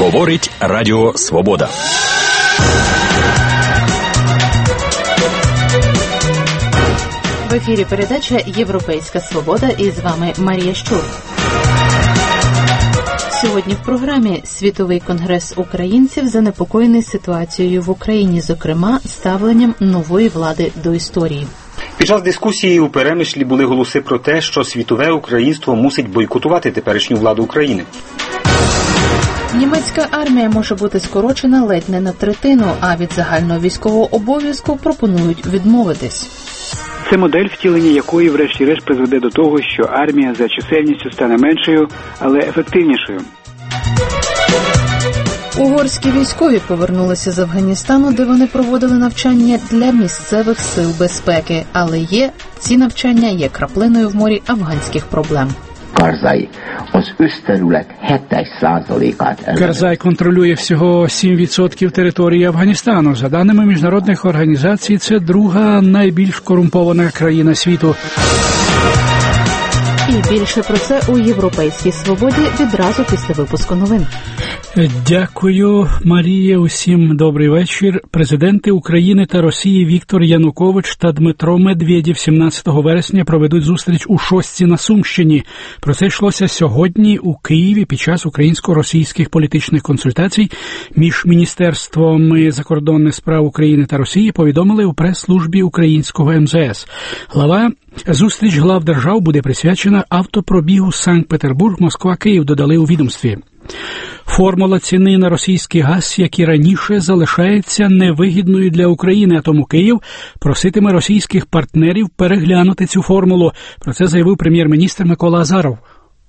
Говорить Радіо Свобода. В ефірі передача «Європейська свобода» і з вами Марія Щур. Сьогодні в програмі Світовий конгрес українців занепокоєний ситуацією в Україні, зокрема, ставленням нової влади до історії. Під час дискусії у Перемишлі були голоси про те, що світове українство мусить бойкотувати теперішню владу України. Німецька армія може бути скорочена ледь не на третину, а від загального військового обов'язку пропонують відмовитись. Це модель, втілення якої врешті-решт призведе до того, що армія за чисельністю стане меншою, але ефективнішою. Угорські військові повернулися з Афганістану, де вони проводили навчання для місцевих сил безпеки. Але ці навчання є краплиною в морі афганських проблем. Карзай контролює всього 7% території Афганістану. За даними міжнародних організацій, це друга найбільш корумпована країна світу. І більше про це у «Європейській свободі» відразу після випуску новин. Дякую, Марія. Усім добрий вечір. Президенти України та Росії Віктор Янукович та Дмитро Медведєв 17 вересня проведуть зустріч у Шостці на Сумщині. Про це йшлося сьогодні у Києві під час українсько-російських політичних консультацій між Міністерством закордонних справ України та Росії, повідомили у прес-службі українського МЗС. Зустріч глав держав буде присвячена автопробігу Санкт-Петербург-Москва-Київ, додали у відомстві. Формула ціни на російський газ, як і раніше, залишається невигідною для України, а тому Київ проситиме російських партнерів переглянути цю формулу. Про це заявив прем'єр-міністр Микола Азаров.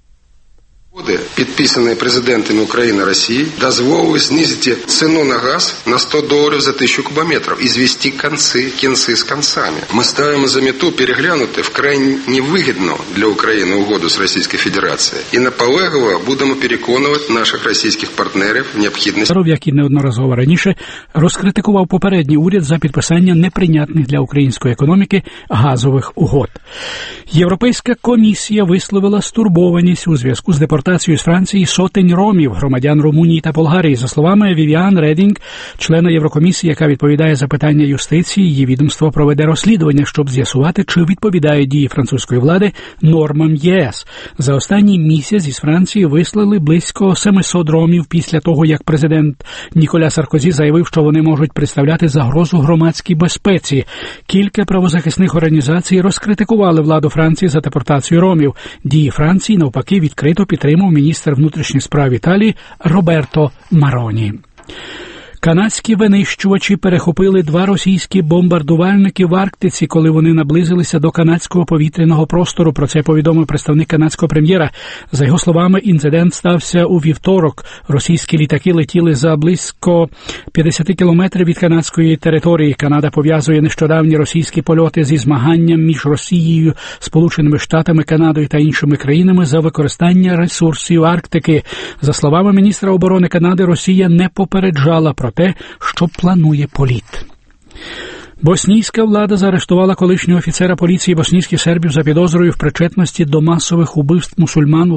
Підписані президентами України і Росії, дозволили знизити ціну на газ на $100 за 1000 кубометрів і звести кінці з кінцями. Ми ставимо за мету переглянути вкрай невигідну для України угоду з Російською Федерацією і наполегливо будемо переконувати наших російських партнерів в необхідності. Азаров, як і неодноразово раніше, розкритикував попередній уряд за підписання неприйнятних для української економіки газових угод. Європейська комісія висловила стурбованість у зв'язку з депортацією з Франції сотень ромів, громадян Румунії та Болгарії. За словами Вівіан Редінг, члена Єврокомісії, яка відповідає за питання юстиції, її відомство проведе розслідування, щоб з'ясувати, чи відповідають дії французької влади нормам ЄС. За останній місяць із Франції вислали близько 700 ромів після того, як президент Ніколя Саркозі заявив, що вони можуть представляти загрозу громадській безпеці. Кілька правозахисних організацій розкритикували владу Франції за депортацію ромів. Дії Франції, навпаки, відкрито підтримав міністр внутрішніх справ Італії Роберто Мароні. Канадські винищувачі перехопили 2 російські бомбардувальники в Арктиці, коли вони наблизилися до канадського повітряного простору. Про це повідомив представник канадського прем'єра. За його словами, інцидент стався у вівторок. Російські літаки летіли за близько 50 кілометрів від канадської території. Канада пов'язує нещодавні російські польоти зі змаганням між Росією, Сполученими Штатами, Канадою та іншими країнами за використання ресурсів Арктики. За словами міністра оборони Канади, Росія не попереджала про те, що планує політ. Боснійська влада заарештувала колишнього офіцера поліції боснійських сербів за підозрою в причетності до масових убивств мусульман у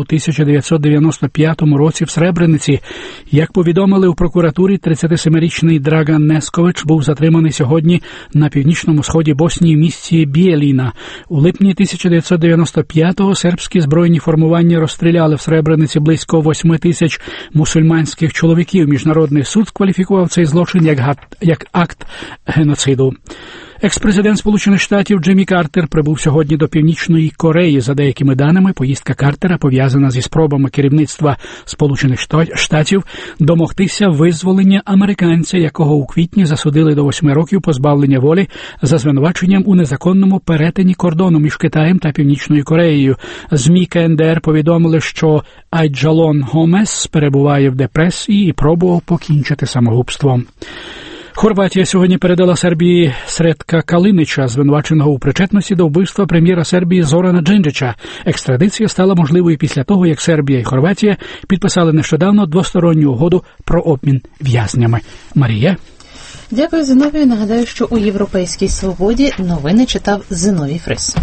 1995 році в Сребрениці. Як повідомили у прокуратурі, 37-річний Драган Нескович був затриманий сьогодні на північному сході Боснії в місті Бієліна. У липні 1995-го сербські збройні формування розстріляли в Сребрениці близько 8 тисяч мусульманських чоловіків. Міжнародний суд кваліфікував цей злочин як акт геноциду. Екс-президент Сполучених Штатів Джиммі Картер прибув сьогодні до Північної Кореї. За деякими даними, поїздка Картера пов'язана зі спробами керівництва Сполучених Штатів домогтися визволення американця, якого у квітні засудили до 8 років позбавлення волі за звинуваченням у незаконному перетині кордону між Китаєм та Північною Кореєю. ЗМІ КНДР повідомили, що Айджалон Гомес перебуває в депресії і пробував покінчити самогубством. Хорватія сьогодні передала Сербії Сретка Калинича, звинуваченого у причетності до вбивства прем'єра Сербії Зорана Джинджича. Екстрадиція стала можливою після того, як Сербія і Хорватія підписали нещодавно двосторонню угоду про обмін в'язнями. Марія? Дякую, Зиновію. Нагадаю, що у «Європейській свободі» новини читав Зиновій Фрис.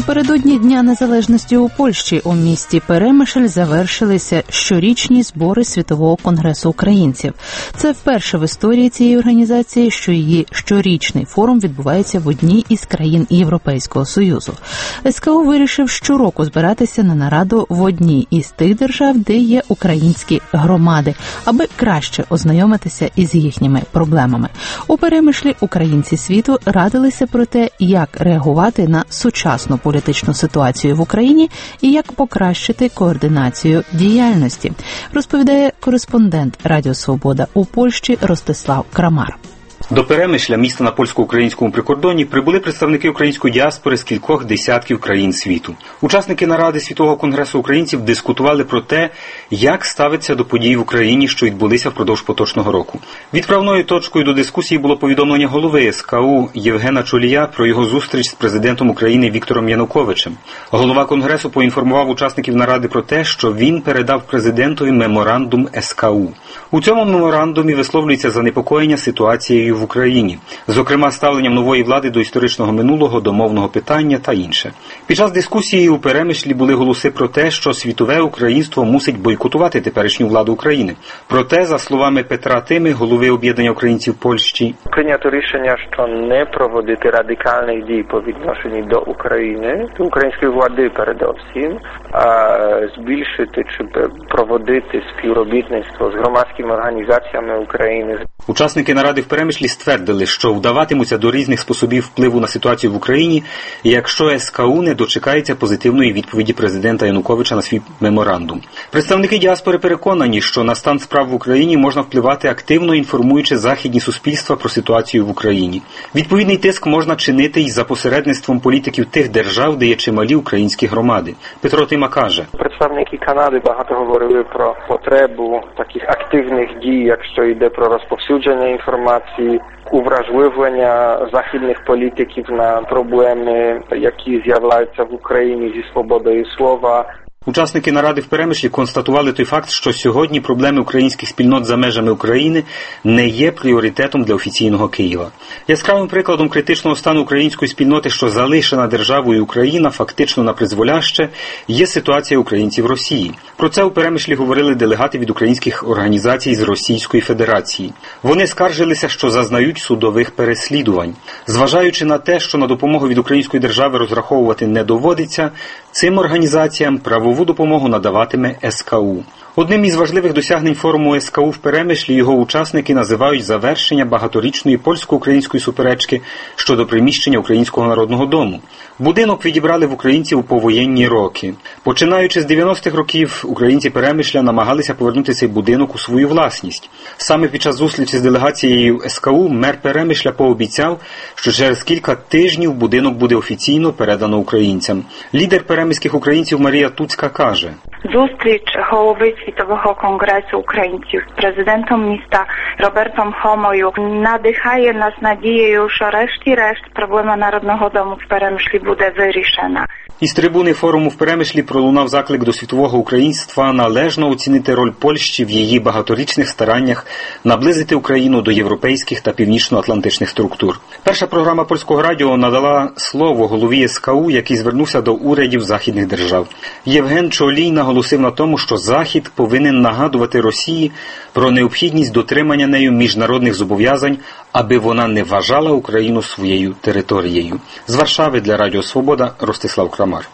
Напередодні Дня Незалежності у Польщі у місті Перемишль завершилися щорічні збори Світового конгресу українців. Це вперше в історії цієї організації, що її щорічний форум відбувається в одній із країн Європейського Союзу. СКУ вирішив щороку збиратися на нараду в одній із тих держав, де є українські громади, аби краще ознайомитися із їхніми проблемами. У Перемишлі українці світу радилися про те, як реагувати на сучасну політичну ситуацію в Україні і як покращити координацію діяльності, розповідає кореспондент Радіо Свобода у Польщі Ростислав Крамар. До Перемишля, міста на польсько-українському прикордоні, прибули представники української діаспори з кількох десятків країн світу. Учасники наради Світового конгресу українців дискутували про те, як ставиться до подій в Україні, що відбулися впродовж поточного року. Відправною точкою до дискусії було повідомлення голови СКУ Євгена Чолія про його зустріч з президентом України Віктором Януковичем. Голова конгресу поінформував учасників наради про те, що він передав президентові меморандум СКУ. У цьому меморандумі висловлюється занепокоєння ситуацією в Україні, зокрема ставленням нової влади до історичного минулого, до мовного питання та інше. Під час дискусії у Перемишлі були голоси про те, що світове українство мусить бойкотувати теперішню владу України. Проте, за словами Петра Тими, голови об'єднання українців Польщі, прийнято рішення, що не проводити радикальних дій по відношенню до України, до української влади передовсім, а збільшити чи проводити співробітництво з громадськими організаціями України. Учасники наради в Перемишлі ствердили, що вдаватимуться до різних способів впливу на ситуацію в Україні, якщо СКУ не дочекається позитивної відповіді президента Януковича на свій меморандум. Представники діаспори переконані, що на стан справ в Україні можна впливати активно, інформуючи західні суспільства про ситуацію в Україні. Відповідний тиск можна чинити й за посередництвом політиків тих держав, де є чималі українські громади. Петро Тима каже: представники Канади багато говорили про потребу таких активних дій, якщо йде про розповсюдження інформації, увражливлення західних політиків на проблеми, які з'являються в Україні зі свободою слова. Учасники наради в Перемишлі констатували той факт, що сьогодні проблеми українських спільнот за межами України не є пріоритетом для офіційного Києва. Яскравим прикладом критичного стану української спільноти, що залишена державою Україна фактично напризволяще, є ситуація українців в Росії. Про це у Перемишлі говорили делегати від українських організацій з Російської Федерації. Вони скаржилися, що зазнають судових переслідувань. Зважаючи на те, що на допомогу від української держави розраховувати не доводиться, цим організаціям правову допомогу надаватиме СКУ. Одним із важливих досягнень форуму СКУ в Перемишлі його учасники називають завершення багаторічної польсько-української суперечки щодо приміщення Українського народного дому. Будинок відібрали в українців у повоєнні роки. Починаючи з 90-х років, українці Перемишля намагалися повернути цей будинок у свою власність. Саме під час зустрічі з делегацією СКУ мер Перемишля пообіцяв, що через кілька тижнів будинок буде офіційно передано українцям. Лідер перемиських українців Марія Туцька каже: Зустріч голови Світового конгресу українців з президентом міста Робертом Хомою надихає нас надією, що решті-решт проблема Народного дому в Перемишлі буде вирішена. Із трибуни форуму в Перемишлі пролунав заклик до світового українства належно оцінити роль Польщі в її багаторічних стараннях наблизити Україну до європейських та північно-атлантичних структур. Перша програма Польського радіо надала слово голові СКУ, який звернувся до урядів західних держав. Євген Чолій наголосив на тому, що Захід повинен нагадувати Росії про необхідність дотримання нею міжнародних зобов'язань, аби вона не вважала Україну своєю територією. З Варшави для Радіо Свобода Ростислав Крамар.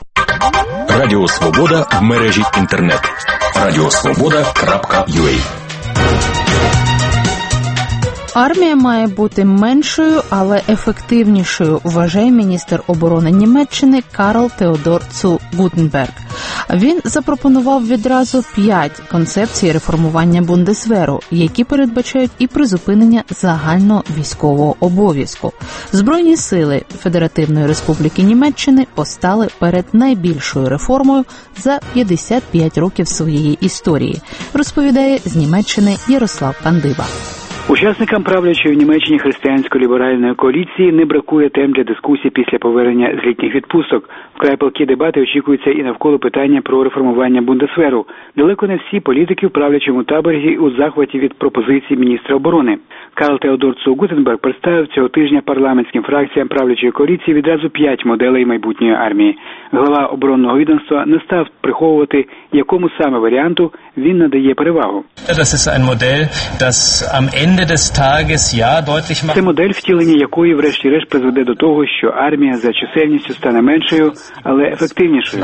Радіо Свобода в мережі інтернет. radiosvoboda.ua. Армія має бути меншою, але ефективнішою, вважає міністр оборони Німеччини Карл Теодор цу Гутенберг. Він запропонував відразу 5 концепцій реформування Бундесверу, які передбачають і призупинення загального військового обов'язку. Збройні сили Федеративної Республіки Німеччини постали перед найбільшою реформою за 55 років своєї історії, розповідає з Німеччини Ярослав Кандиба. Учасникам правлячої в Німеччині християнсько-ліберальної коаліції не бракує тем для дискусій після повернення з літніх відпусток. Вкрай палкі дебати очікуються і навколо питання про реформування Бундесверу. Далеко не всі політики в правлячому таборі у захваті від пропозицій міністра оборони. Карл Теодор Цу-Гутенберг представив цього тижня парламентським фракціям правлячої коаліції відразу 5 моделей майбутньої армії. Глава оборонного відомства не став приховувати, якому саме варіанту він надає перевагу. Це модель, втілення якої врешті-решт призведе до того, що армія за чисельністю стане меншою, але ефективнішою,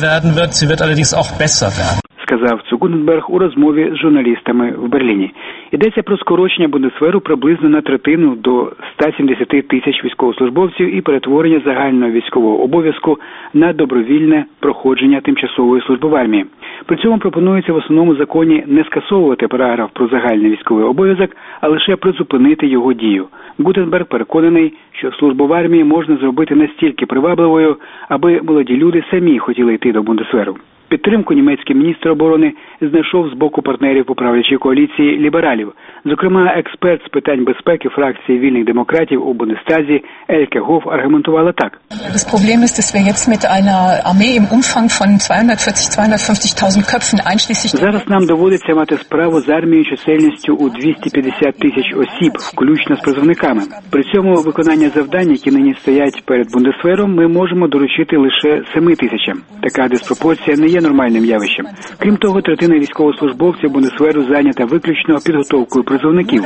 сказав Цу-Гутенберг у розмові з журналістами в Берліні. Йдеться про скорочення Бундесверу приблизно на третину до 170 тисяч військовослужбовців і перетворення загального військового обов'язку на добровільне проходження тимчасової служби в армії. При цьому пропонується в основному законі не скасовувати параграф про загальний військовий обов'язок, а лише призупинити його дію. Гутенберг переконаний, що службу в армії можна зробити настільки привабливою, аби молоді люди самі хотіли йти до Бундесверу. Підтримку німецький міністр оборони знайшов з боку партнерів у правлячій коаліції лібералів. Зокрема, експерт з питань безпеки фракції вільних демократів у Бундестазі Ельке Гоф аргументувала так. Зараз нам доводиться мати справу з армією чисельністю у 250 тисяч осіб, включно з призовниками. При цьому виконання завдань, які нині стоять перед Бундесвером, ми можемо доручити лише 7 тисячам. Така диспропорція не є нормальним явищем. Крім того, третина військовослужбовців Бундесверу зайнята виключно підготовкою призовників,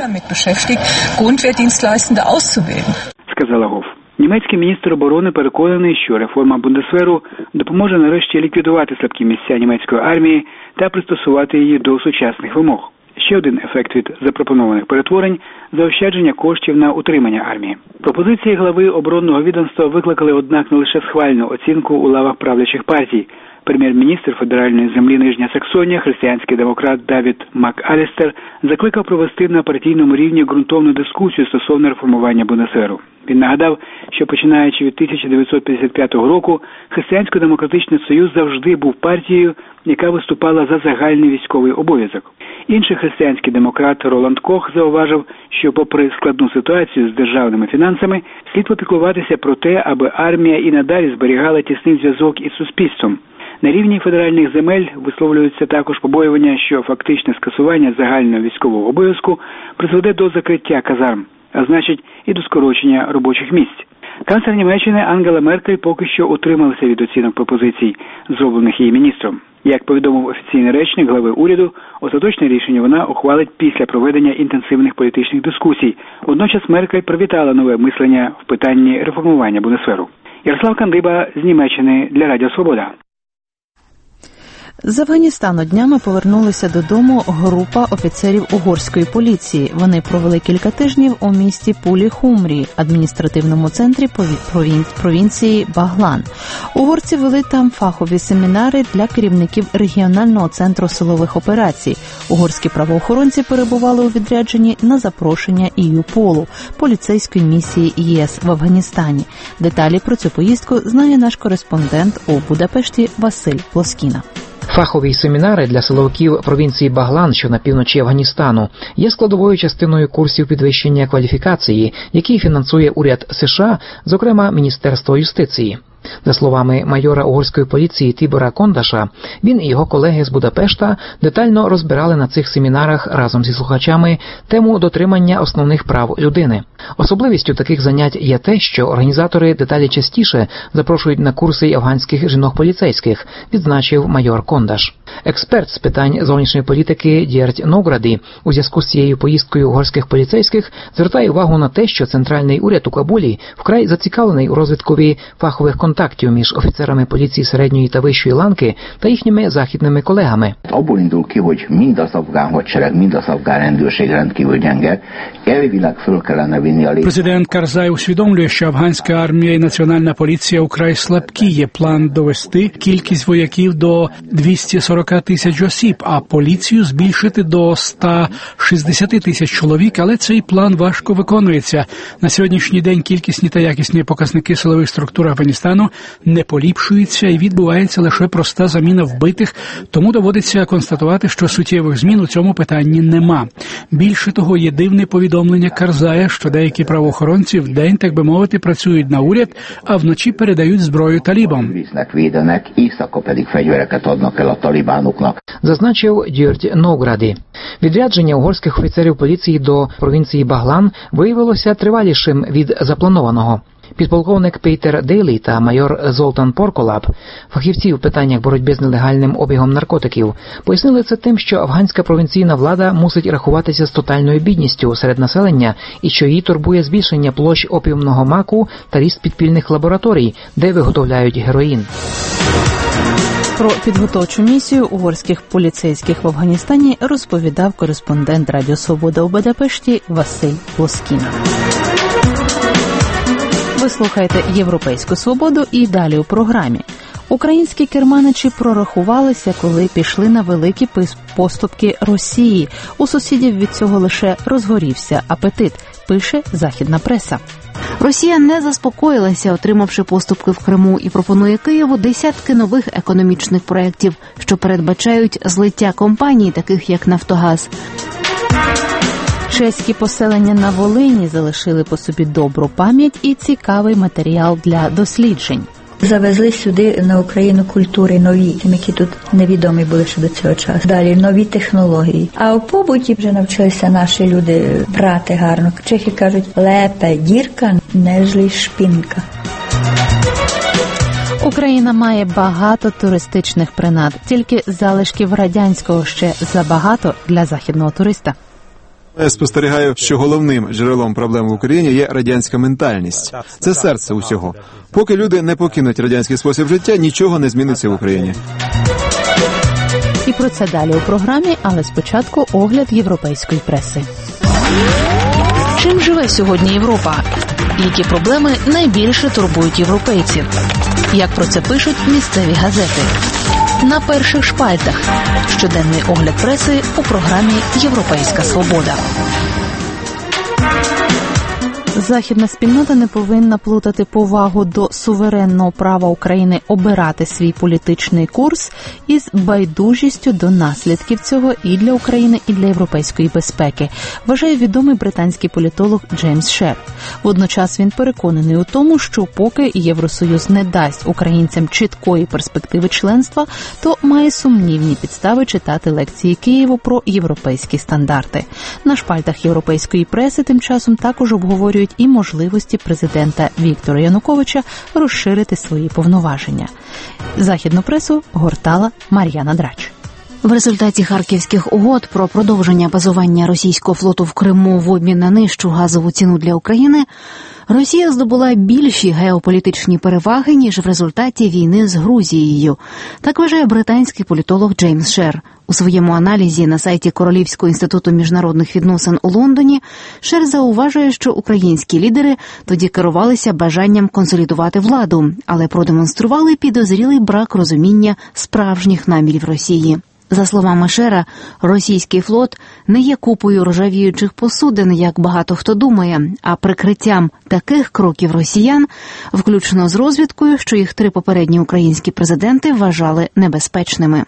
сказала Гоф. Німецький міністр оборони переконаний, що реформа Бундесверу допоможе нарешті ліквідувати слабкі місця німецької армії та пристосувати її до сучасних вимог. Ще один ефект від запропонованих перетворень – заощадження коштів на утримання армії. Пропозиції глави оборонного відомства викликали, однак, не лише схвальну оцінку у лавах правлячих партій. Прем'єр-міністр федеральної землі Нижня Саксонія, християнський демократ Давід МакАлістер, закликав провести на партійному рівні ґрунтовну дискусію стосовно реформування Бундесверу. Він нагадав, що починаючи від 1955 року, Християнсько-демократичний союз завжди був партією, яка виступала за загальний військовий обов'язок. Інший християнський демократ Роланд Кох зауважив, що попри складну ситуацію з державними фінансами, слід попіклуватися про те, аби армія і надалі зберігала тісний зв'язок із суспільством. На рівні федеральних земель висловлюються також побоювання, що фактичне скасування загального військового обов'язку призведе до закриття казарм, а значить і до скорочення робочих місць. Канцлер Німеччини Ангела Меркель поки що утрималася від оцінок пропозицій, зроблених її міністром. Як повідомив офіційний речник глави уряду, остаточне рішення вона ухвалить після проведення інтенсивних політичних дискусій. Водночас Меркель привітала нове мислення в питанні реформування Бундесверу. Ярослав Кандиба з Німеччини для Радіо Свобода. З Афганістану днями повернулися додому група офіцерів угорської поліції. Вони провели кілька тижнів у місті Пулі-Хумрі, адміністративному центрі провінції Баглан. Угорці вели там фахові семінари для керівників регіонального центру силових операцій. Угорські правоохоронці перебували у відрядженні на запрошення ІЮПОЛу, поліцейської місії ЄС в Афганістані. Деталі про цю поїздку знає наш кореспондент у Будапешті Василь Плоскіна. Фахові семінари для силовиків провінції Баглан, що на півночі Афганістану, є складовою частиною курсів підвищення кваліфікації, які фінансує уряд США, зокрема Міністерство юстиції. За словами майора угорської поліції Тібора Кондаша, він і його колеги з Будапешта детально розбирали на цих семінарах разом зі слухачами тему дотримання основних прав людини. Особливістю таких занять є те, що організатори деталі частіше запрошують на курси афганських жінок-поліцейських, відзначив майор Кондаш. Експерт з питань зовнішньої політики Дєрдь Нограді у зв'язку з цією поїздкою угорських поліцейських звертає увагу на те, що центральний уряд у Кабулі вкрай зацікавлений у розвиткові фахових контактів між офіцерами поліції середньої та вищої ланки та їхніми західними колегами. Abból indul ki, hogy mind az afgán hadsereg, mind az afgán rendőrség rendkívül gyenge. Elvileg föl kellene vinni a Президент Карзай усвідомлює, що афганська армія і національна поліція украй слабкі. Є план довести кількість вояків до 240 тисяч осіб, а поліцію збільшити до 160 тисяч чоловік, але цей план важко виконується. На сьогоднішній день кількісні та якісні показники силових структур Афганістану стану не поліпшується і відбувається лише проста заміна вбитих, тому доводиться констатувати, що суттєвих змін у цьому питанні нема. Більше того, є дивне повідомлення Карзая, що деякі правоохоронці вдень, так би мовити, працюють на уряд, а вночі передають зброю талібам. Зазначив György Nógrádi. Відрядження угорських офіцерів поліції до провінції Баглан виявилося тривалішим від запланованого. Підполковник Пейтер Дейлі та майор Золтан Порколаб, фахівці в питаннях боротьби з нелегальним обігом наркотиків, пояснили це тим, що афганська провінційна влада мусить рахуватися з тотальною бідністю серед населення і що її турбує збільшення площ опіумного маку та ріст підпільних лабораторій, де виготовляють героїн. Про підготовчу місію угорських поліцейських в Афганістані розповідав кореспондент Радіо Свобода у Будапешті Василь Плоскін. Ви слухаєте «Європейську свободу» і далі у програмі. Українські керманичі прорахувалися, коли пішли на великі поступки Росії. У сусідів від цього лише розгорівся апетит, пише західна преса. Росія не заспокоїлася, отримавши поступки в Криму, і пропонує Києву десятки нових економічних проєктів, що передбачають злиття компаній, таких як «Нафтогаз». Чеські поселення на Волині залишили по собі добру пам'ять і цікавий матеріал для досліджень. Завезли сюди на Україну культури нові, які тут невідомі були ще до цього часу. Далі нові технології. А у побуті вже навчилися наші люди брати гарно. Чехи кажуть, лепе дірка, нежлі шпінка. Україна має багато туристичних принад, тільки залишків радянського ще забагато для західного туриста. Я спостерігаю, що головним джерелом проблем в Україні є радянська ментальність. Це серце усього. Поки люди не покинуть радянський спосіб життя, нічого не зміниться в Україні. І про це далі у програмі, але спочатку огляд європейської преси. Чим живе сьогодні Європа? Які проблеми найбільше турбують європейців? Як про це пишуть місцеві газети? На перших шпальтах. Щоденний огляд преси у програмі «Європейська свобода». Західна спільнота не повинна плутати повагу до суверенного права України обирати свій політичний курс із байдужістю до наслідків цього і для України, і для європейської безпеки, вважає відомий британський політолог Джеймс Шер. Водночас він переконаний у тому, що поки Євросоюз не дасть українцям чіткої перспективи членства, то має сумнівні підстави читати лекції Києву про європейські стандарти. На шпальтах європейської преси тим часом також обговорюють і можливості президента Віктора Януковича розширити свої повноваження. Західну пресу гортала Мар'яна Драч. В результаті харківських угод про продовження базування російського флоту в Криму в обмін на нижчу газову ціну для України Росія здобула більші геополітичні переваги, ніж в результаті війни з Грузією. Так вважає британський політолог Джеймс Шер. У своєму аналізі на сайті Королівського інституту міжнародних відносин у Лондоні Шер зауважує, що українські лідери тоді керувалися бажанням консолідувати владу, але продемонстрували підозрілий брак розуміння справжніх намірів Росії. За словами Шера, російський флот не є купою ржавіючих посудин, як багато хто думає, а прикриттям таких кроків росіян, включно з розвідкою, що їх 3 попередні українські президенти вважали небезпечними.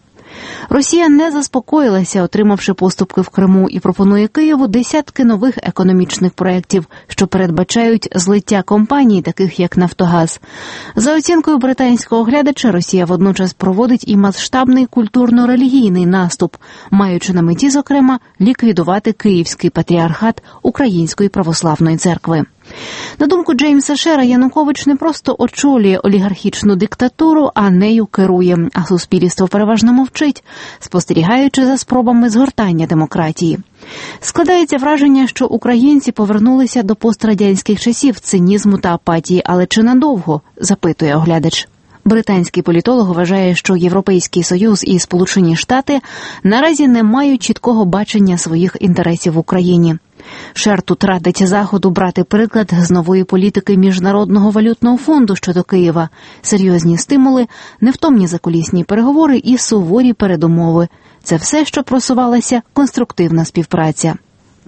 Росія не заспокоїлася, отримавши поступки в Криму, і пропонує Києву десятки нових економічних проєктів, що передбачають злиття компаній, таких як «Нафтогаз». За оцінкою британського оглядача, Росія водночас проводить і масштабний культурно-релігійний наступ, маючи на меті, зокрема, ліквідувати Київський патріархат Української православної церкви. На думку Джеймса Шера, Янукович не просто очолює олігархічну диктатуру, а нею керує, а суспільство переважно мовчить, спостерігаючи за спробами згортання демократії. Складається враження, що українці повернулися до пострадянських часів цинізму та апатії, але чи надовго, запитує оглядач. Британський політолог вважає, що Європейський Союз і Сполучені Штати наразі не мають чіткого бачення своїх інтересів в Україні. Шер тут радить Заходу брати приклад з нової політики Міжнародного валютного фонду щодо Києва, серйозні стимули, невтомні закулісні переговори і суворі передумови. Це все, що просувалася конструктивна співпраця.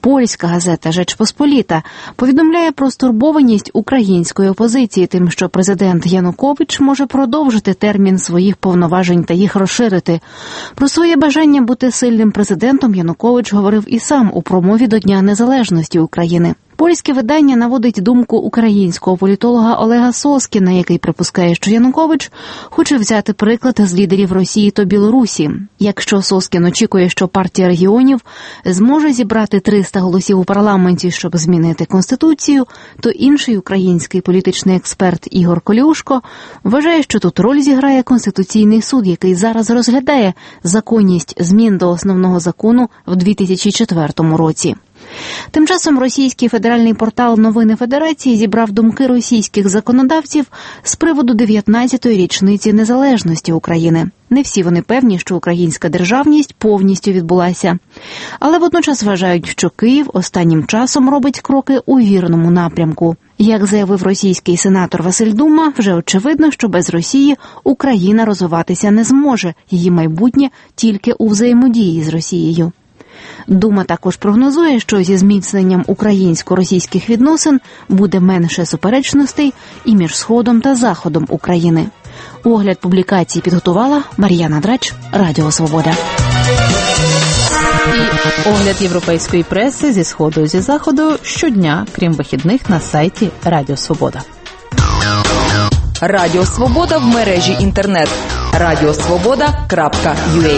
Польська газета «Rzecz Pospolita» повідомляє про стурбованість української опозиції тим, що президент Янукович може продовжити термін своїх повноважень та їх розширити. Про своє бажання бути сильним президентом Янукович говорив і сам у промові до Дня Незалежності України. Польське видання наводить думку українського політолога Олега Соскіна, який припускає, що Янукович хоче взяти приклад з лідерів Росії та Білорусі. Якщо Соскін очікує, що партія регіонів зможе зібрати 300 голосів у парламенті, щоб змінити Конституцію, то інший український політичний експерт Ігор Колюшко вважає, що тут роль зіграє Конституційний суд, який зараз розглядає законність змін до основного закону в 2004 році. Тим часом російський федеральний портал «Новини Федерації» зібрав думки російських законодавців з приводу 19-ї річниці незалежності України. Не всі вони певні, що українська державність повністю відбулася. Але водночас вважають, що Київ останнім часом робить кроки у вірному напрямку. Як заявив російський сенатор Василь Дума, вже очевидно, що без Росії Україна розвиватися не зможе. Її майбутнє тільки у взаємодії з Росією. Дума також прогнозує, що зі зміцненням українсько-російських відносин буде менше суперечностей і між Сходом та Заходом України. Огляд публікації підготувала Мар'яна Драч, Радіо Свобода. І огляд європейської преси зі Сходу і зі Заходу щодня, крім вихідних, на сайті Радіо Свобода. Радіо Свобода в мережі інтернет. radiosvoboda.ua.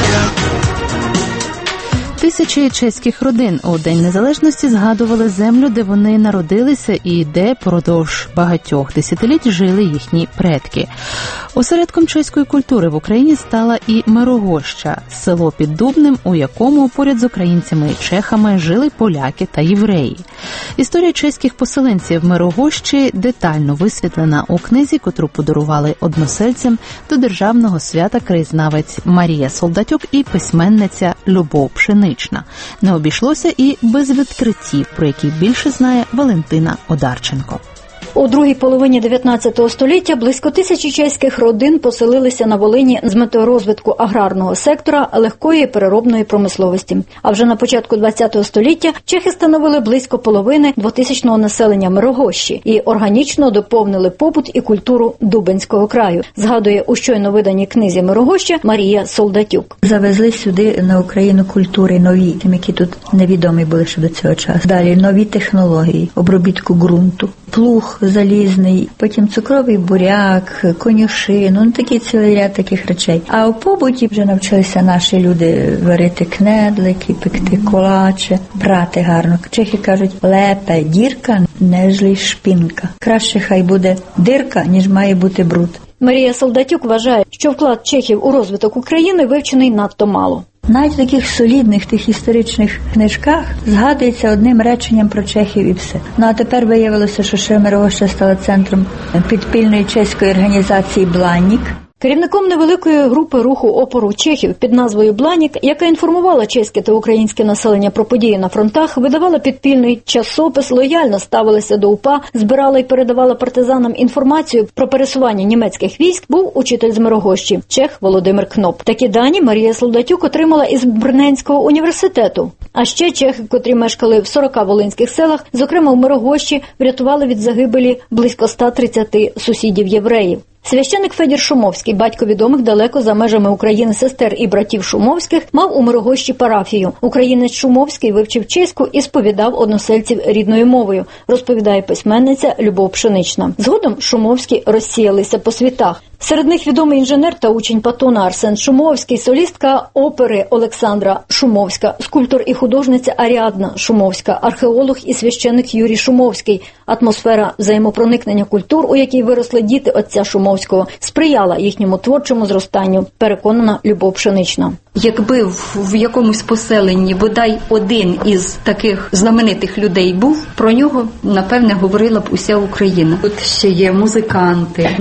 Тисячі чеських родин у День Незалежності згадували землю, де вони народилися і де продовж багатьох десятиліть жили їхні предки. Осередком чеської культури в Україні стала і Мирогоща, село під Дубнем, у якому поряд з українцями і чехами жили поляки та євреї. Історія чеських поселенців в Мирогощі детально висвітлена у книзі, котру подарували односельцям до державного свята краєзнавець Марія Солдатюк і письменниця Любов Пшенична. Не обійшлося і без відкриттів, про які більше знає Валентина Одарченко. У другій половині 19 століття близько 1000 чеських родин поселилися на Волині з метою розвитку аграрного сектора, легкої переробної промисловості. А вже на початку 20 століття чехи становили близько половини 2000-го населення Мирогощі і органічно доповнили побут і культуру Дубенського краю, згадує у щойно виданій книзі Мирогоща Марія Солдатюк. Завезли сюди на Україну культури нові, тим, які тут невідомі були ще до цього часу. Далі нові технології, обробітку ґрунту, плуг залізний, потім цукровий буряк, конюшину, такий цілий ряд таких речей. А у побуті вже навчилися наші люди варити кнедлики, пекти колаче, прати гарно. Чехи кажуть, лепе дірка, нежлі шпінка. Краще хай буде дирка, ніж має бути бруд. Марія Солдатюк вважає, що вклад чехів у розвиток України вивчений надто мало. Навіть в таких солідних тих історичних книжках згадується одним реченням про чехів і все. Ну а тепер виявилося, що ще Мирогоща стала центром підпільної чеської організації «Бланнік». Керівником невеликої групи руху опору чехів під назвою «Бланнік», яка інформувала чеське та українське населення про події на фронтах, видавала підпільний часопис, лояльно ставилася до УПА, збирала і передавала партизанам інформацію про пересування німецьких військ, був учитель з Мирогощі, чех Володимир Кноп. Такі дані Марія Солдатюк отримала із Брненського університету. А ще чехи, котрі мешкали в 40 волинських селах, зокрема в Мирогощі, врятували від загибелі близько 130 сусідів-євреїв. Священик Федір Шумовський, батько відомих далеко за межами України сестер і братів Шумовських, мав у Мирогощі парафію. Українець Шумовський вивчив чеську і сповідав односельців рідною мовою, розповідає письменниця Любов Пшенична. Згодом Шумовські розсіялися по світах. Серед них відомий інженер та учень Патона Арсен Шумовський, солістка опери Олександра Шумовська, скульптор і художниця Аріадна Шумовська, археолог і священик Юрій Шумовський. Атмосфера взаємопроникнення культур, у якій виросли діти отця Шумовського, сприяла їхньому творчому зростанню, переконана Любов Пшенична. Якби в якомусь поселенні бодай один із таких знаменитих людей був, про нього, напевне, говорила б уся Україна. Тут ще є музиканти.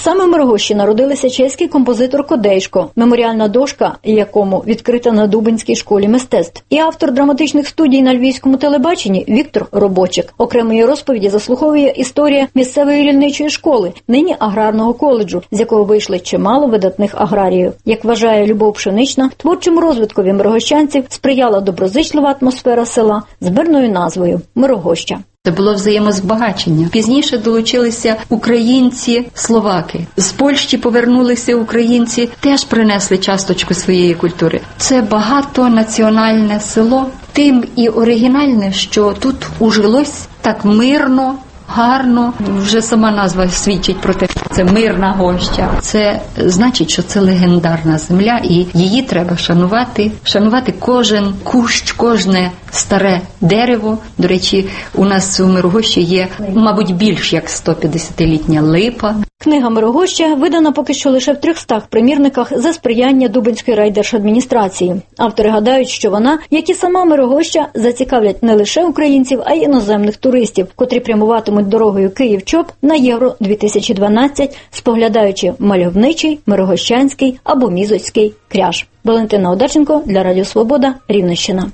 Саме в Мирогощі народилися чеський композитор Кодейшко, меморіальна дошка якому відкрита на Дубинській школі мистецтв, і автор драматичних студій на Львівському телебаченні Віктор Робочик. Окремої розповіді заслуховує історія місцевої лільничої школи, нині аграрного коледжу, з якого вийшли чимало видатних аграріїв. Як вважає Любов Пшенична, творчому розвиткові мирогощанців сприяла доброзичлива атмосфера села з мирною назвою Мирогоща. Це було взаємозбагачення. Пізніше долучилися українці-словаки. З Польщі повернулися українці, теж принесли часточку своєї культури. Це багатонаціональне село. Тим і оригінальне, що тут ужилось так мирно, гарно. Вже сама назва свідчить про те, що це мирна Гоща. Це значить, що це легендарна земля, і її треба шанувати. Шанувати кожен кущ, кожне старе дерево. До речі, у нас у Мирогощі є, мабуть, більш як 150-літня липа. Книга «Мирогоща» видана поки що лише в 300 примірниках за сприяння Дубинської райдержадміністрації. Автори гадають, що вона, як і сама Мирогоща, зацікавлять не лише українців, а й іноземних туристів, котрі прямуватимуть дорогою Київ-Чоп на Євро-2012, споглядаючи мальовничий, мирогощанський або мізоцький кряж. Валентина Одарченко для Радіо Свобода, Рівненщина.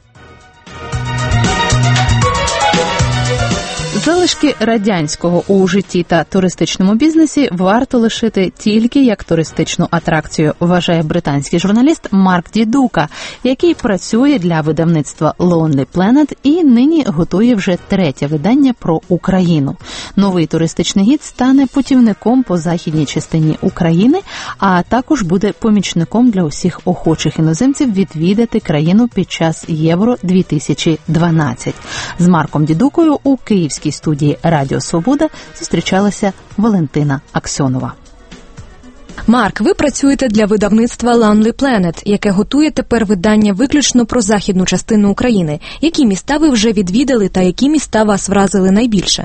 Залишки радянського у житті та туристичному бізнесі варто лишити тільки як туристичну атракцію, вважає британський журналіст Марк Дідука, який працює для видавництва Lonely Planet і нині готує вже 3-те видання про Україну. Новий туристичний гід стане путівником по західній частині України, а також буде помічником для усіх охочих іноземців відвідати країну під час Євро-2012. З Марком Дідукою у Київській студії Радіо Свобода зустрічалася Валентина Аксьонова. Марк, ви працюєте для видавництва Lonely Planet, яке готує тепер видання виключно про західну частину України. Які міста ви вже відвідали та які міста вас вразили найбільше?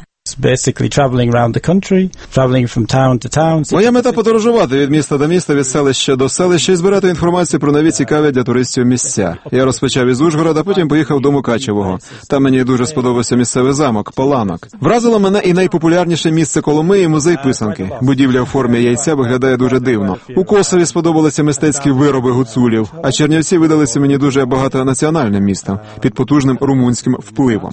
Моя мета – подорожувати від міста до міста, від селища до селища і збирати інформацію про нові цікаві для туристів місця. Я розпочав із Ужгорода, потім поїхав до Мукачевого. Там мені дуже сподобався місцевий замок – Паланок. Вразило мене і найпопулярніше місце Коломиї – музей писанки. Будівля у формі яйця виглядає дуже дивно. У Косові сподобалися мистецькі вироби гуцулів, а Чернівці видалися мені дуже багатонаціональним містом під потужним румунським впливом.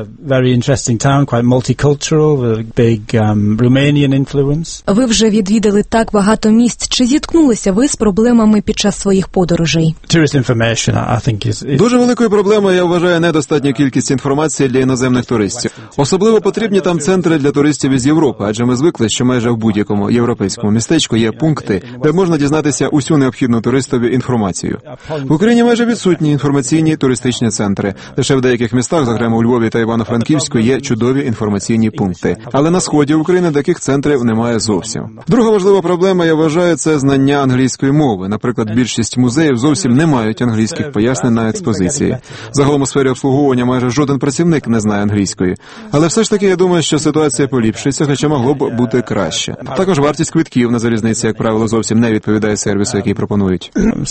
Ви вже відвідали так багато місць. Чи зіткнулися ви з проблемами під час своїх подорожей? Дуже великою проблемою, я вважаю, недостатню кількість інформації для іноземних туристів. Особливо потрібні там центри для туристів із Європи, адже ми звикли, що майже в будь-якому європейському містечку є пункти, де можна дізнатися усю необхідну туристові інформацію. В Україні майже відсутні інформаційні туристичні центри. Лише в деяких містах, зокрема у Львові та Івано-Франківську, є чудові інформаційні пункти. Але на сході України таких центрів немає зовсім. Друга важлива проблема, я вважаю, це знання англійської мови. Наприклад, більшість музеїв зовсім не мають англійських пояснень на експозиції. Загалом у сфері обслуговування майже жоден працівник не знає англійської. Але все ж таки, я думаю, що ситуація поліпшиться, хоча могло б бути краще. Також вартість квитків на залізниці, як правило, зовсім не відповідає сервісу, який пропонують.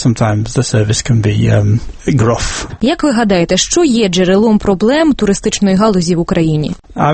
Як ви гадаєте, що є джерелом проблем туристичної галузі в Україні?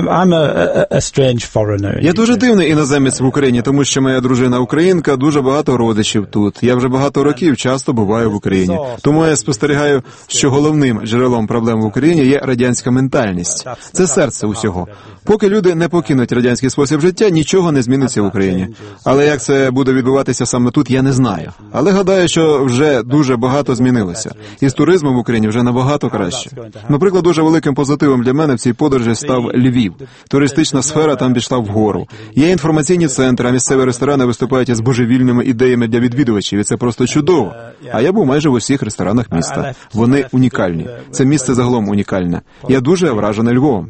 Я дуже дивний іноземець в Україні, тому що моя дружина українка, дуже багато родичів тут. Я вже багато років часто буваю в Україні. Тому я спостерігаю, що головним джерелом проблем в Україні є радянська ментальність. Це серце усього. Поки люди не покинуть радянський спосіб життя, нічого не зміниться в Україні. Але як це буде відбуватися саме тут, я не знаю. Але гадаю, що вже дуже багато змінилося. І з туризмом в Україні вже набагато краще. Наприклад, дуже великим позитивом для мене в цій подорожі став Львів. Туристична сфера там пішла вгору. Є інформаційні центри, а місцеві ресторани виступають із божевільними ідеями для відвідувачів, і це просто чудово. А я був майже в усіх ресторанах міста. Вони унікальні. Це місце загалом унікальне. Я дуже вражений Львовом.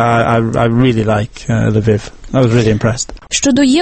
Щодо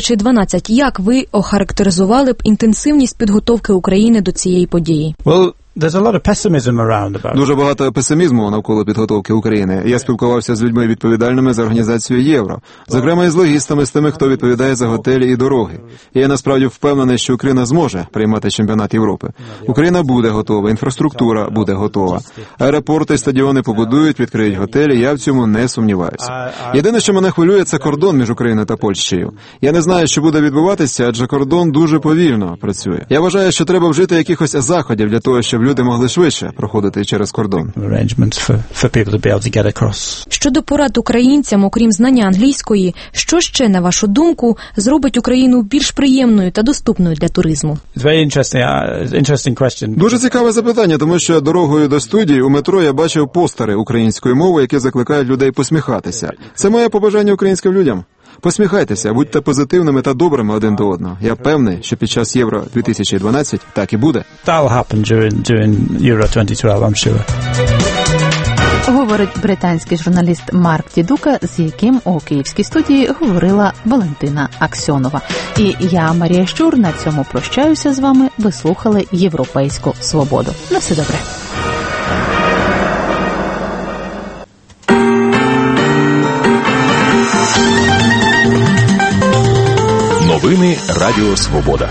Євро-2012, як ви охарактеризували б інтенсивність підготовки України до цієї події? Дуже багато песимізму навколо підготовки України. Я спілкувався з людьми відповідальними за організацію Євро, зокрема і з логістами, з тими, хто відповідає за готелі і дороги. І я насправді впевнений, що Україна зможе приймати чемпіонат Європи. Україна буде готова, інфраструктура буде готова. Аеропорти, стадіони побудують, відкриють готелі, я в цьому не сумніваюся. Єдине, що мене хвилює, це кордон між Україною та Польщею. Я не знаю, що буде відбуватися, адже кордон дуже повільно працює. Я вважаю, що треба вжити якихось заходів для того, щоб люди могли швидше проходити через кордон. Щодо порад українцям, окрім знання англійської, що ще, на вашу думку, зробить Україну більш приємною та доступною для туризму? Дуже цікаве запитання, тому що дорогою до студії у метро я бачив постери української мови, які закликають людей посміхатися. Це моє побажання українським людям. Посміхайтеся, будьте позитивними та добрими один до одного. Я певний, що під час Євро-2012 так і буде. Говорить британський журналіст Марк Дідука, з яким у київській студії говорила Валентина Аксьонова. І я, Марія Щур, на цьому прощаюся з вами. Ви слухали «Європейську свободу». На все добре. Новини Радіо Свобода.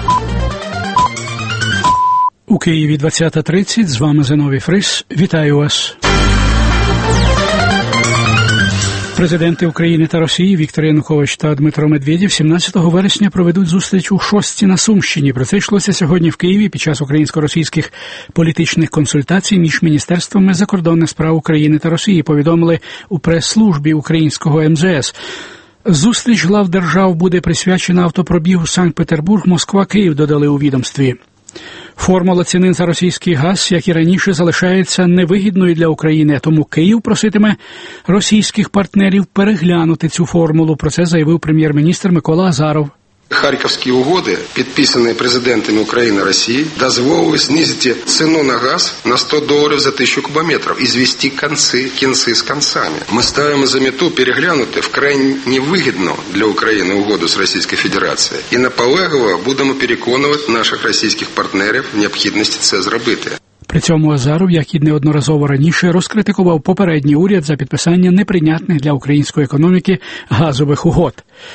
У Києві 20:30. З вами Зиновій Фрис. Вітаю вас. Президенти України та Росії Віктор Янукович та Дмитро Медведєв 17 вересня проведуть зустріч у Шостці на Сумщині. Про це йшлося сьогодні в Києві під час українсько-російських політичних консультацій між Міністерствами закордонних справ України та Росії, повідомили у прес-службі українського МЗС. Зустріч глав держав буде присвячена автопробігу Санкт-Петербург, Москва, Київ, додали у відомстві. Формула ціни за російський газ, як і раніше, залишається невигідною для України, тому Київ проситиме російських партнерів переглянути цю формулу. Про це заявив прем'єр-міністр Микола Азаров. Харьковские угоды, подписанные президентами Украины и России, дозволили снизить цену на газ на $100 за 1000 кубометров и свести концы с концами. Мы ставим за мету переглянути вкрай невигідну для України угоду з Російською Федерацією і наполегливо будемо переконувати наших російських партнерів в необхідності це зробити. При цьому Азаров, як і неодноразово раніше, розкритикував попередній уряд за підписання неприйнятних для української економіки газових угод.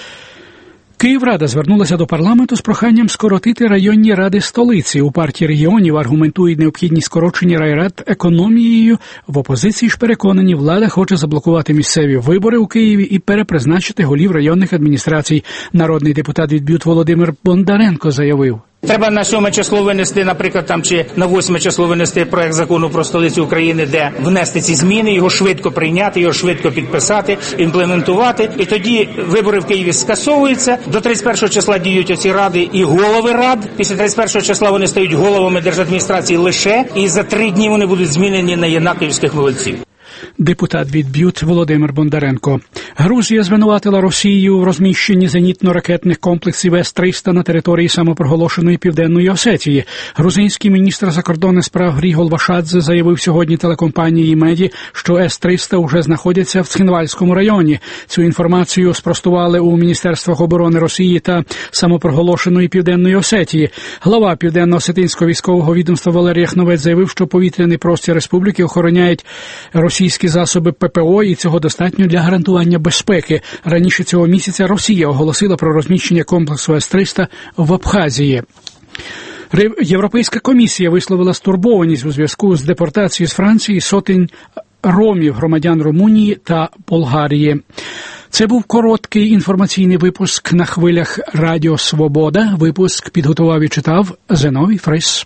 Київрада звернулася до парламенту з проханням скоротити районні ради столиці. У партії регіонів аргументують необхідність скорочення райрад економією. В опозиції ж переконані, влада хоче заблокувати місцеві вибори у Києві і перепризначити голів районних адміністрацій. Народний депутат від БЮТ Володимир Бондаренко заявив. Треба на 7 число винести, наприклад, там чи на 8 число винести проект закону про столицю України, де внести ці зміни, його швидко прийняти, його швидко підписати, імплементувати. І тоді вибори в Києві скасовуються. До 31 числа діють оці ради і голови рад. Після 31 числа вони стають головами держадміністрації лише, і за 3 дні вони будуть змінені на єнаківських молодців. Депутат від БЮТ Володимир Бондаренко. Грузія звинуватила Росію в розміщенні зенітно-ракетних комплексів С-300 на території самопроголошеної Південної Осетії. Грузинський міністр закордонних справ Грігол Вашадзе заявив сьогодні телекомпанії «Меді», що С-300 уже знаходяться в Цхинвальському районі. Цю інформацію спростували у Міністерствах оборони Росії та самопроголошеної Південної Осетії. Глава Південно-Осетинського військового відомства Валерій Яхновець заявив, що повітряний простір республіки охороняють російські засоби ППО, і цього достатньо для гарантування безпеки. Раніше цього місяця Росія оголосила про розміщення комплексу С-300 в Абхазії. Європейська комісія висловила стурбованість у зв'язку з депортацією з Франції сотень ромів, громадян Румунії та Болгарії. Це був короткий інформаційний випуск на хвилях Радіо Свобода. Випуск підготував і читав Зиновій Фрис.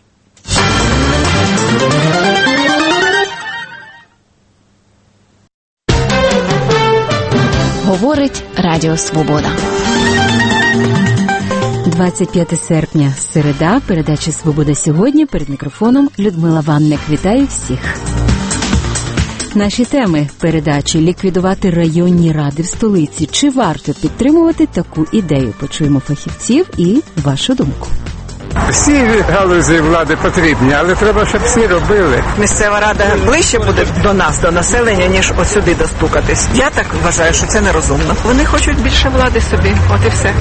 Говорить Радіо Свобода. 25 серпня, середа, передача «Свобода сьогодні», перед мікрофоном Людмила Ванник. Вітаю всіх. Наші теми передачі: ліквідувати районні ради в столиці. Чи варто підтримувати таку ідею? Почуємо фахівців і вашу думку. Всі галузі влади потрібні, але треба, щоб всі робили. Місцева рада ближче буде до нас, до населення, ніж от сюди достукатись. Я так вважаю, що це нерозумно. Вони хочуть більше влади собі, от і все.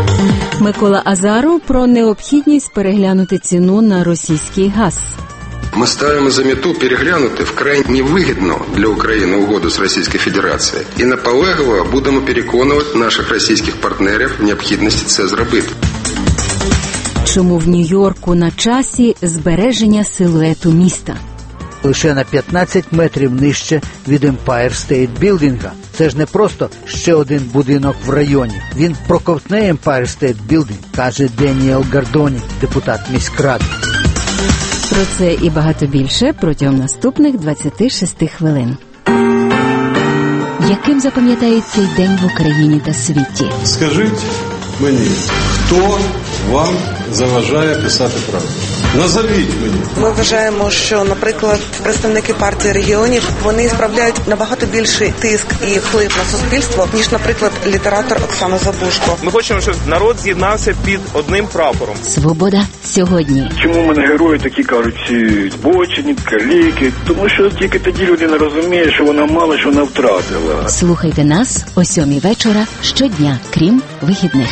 Микола Азаров про необхідність переглянути ціну на російський газ. Мы ставим за мету переглянути вкрай невигідну для України угоду з Російською Федерацією і наполегливо будемо переконувати наших російських партнерів в необхідності це зробити. Чому в Нью-Йорку на часі збереження силуету міста? Лише на 15 метрів нижче від Empire State Building. Це ж не просто ще один будинок в районі. Він проковтне Empire State Building, каже Деніел Гардоні, депутат міськради. Про це і багато більше протягом наступних 26 хвилин. Яким запам'ятають цей день в Україні та світі? Скажіть мені, хто вам заважає писати правду? Назовіть мені. Ми вважаємо, що, наприклад, представники партії регіонів, вони справляють набагато більший тиск і вплив на суспільство, ніж, наприклад, літератор Оксана Забужко. Ми хочемо, щоб народ з'єднався під одним прапором. Свобода сьогодні. Чому в мене герої такі, кажуть, збочені, каліки? Тому що тільки тоді людина розуміє, що вона мало, що вона втратила. Слухайте нас о 7 вечора щодня, крім вихідних.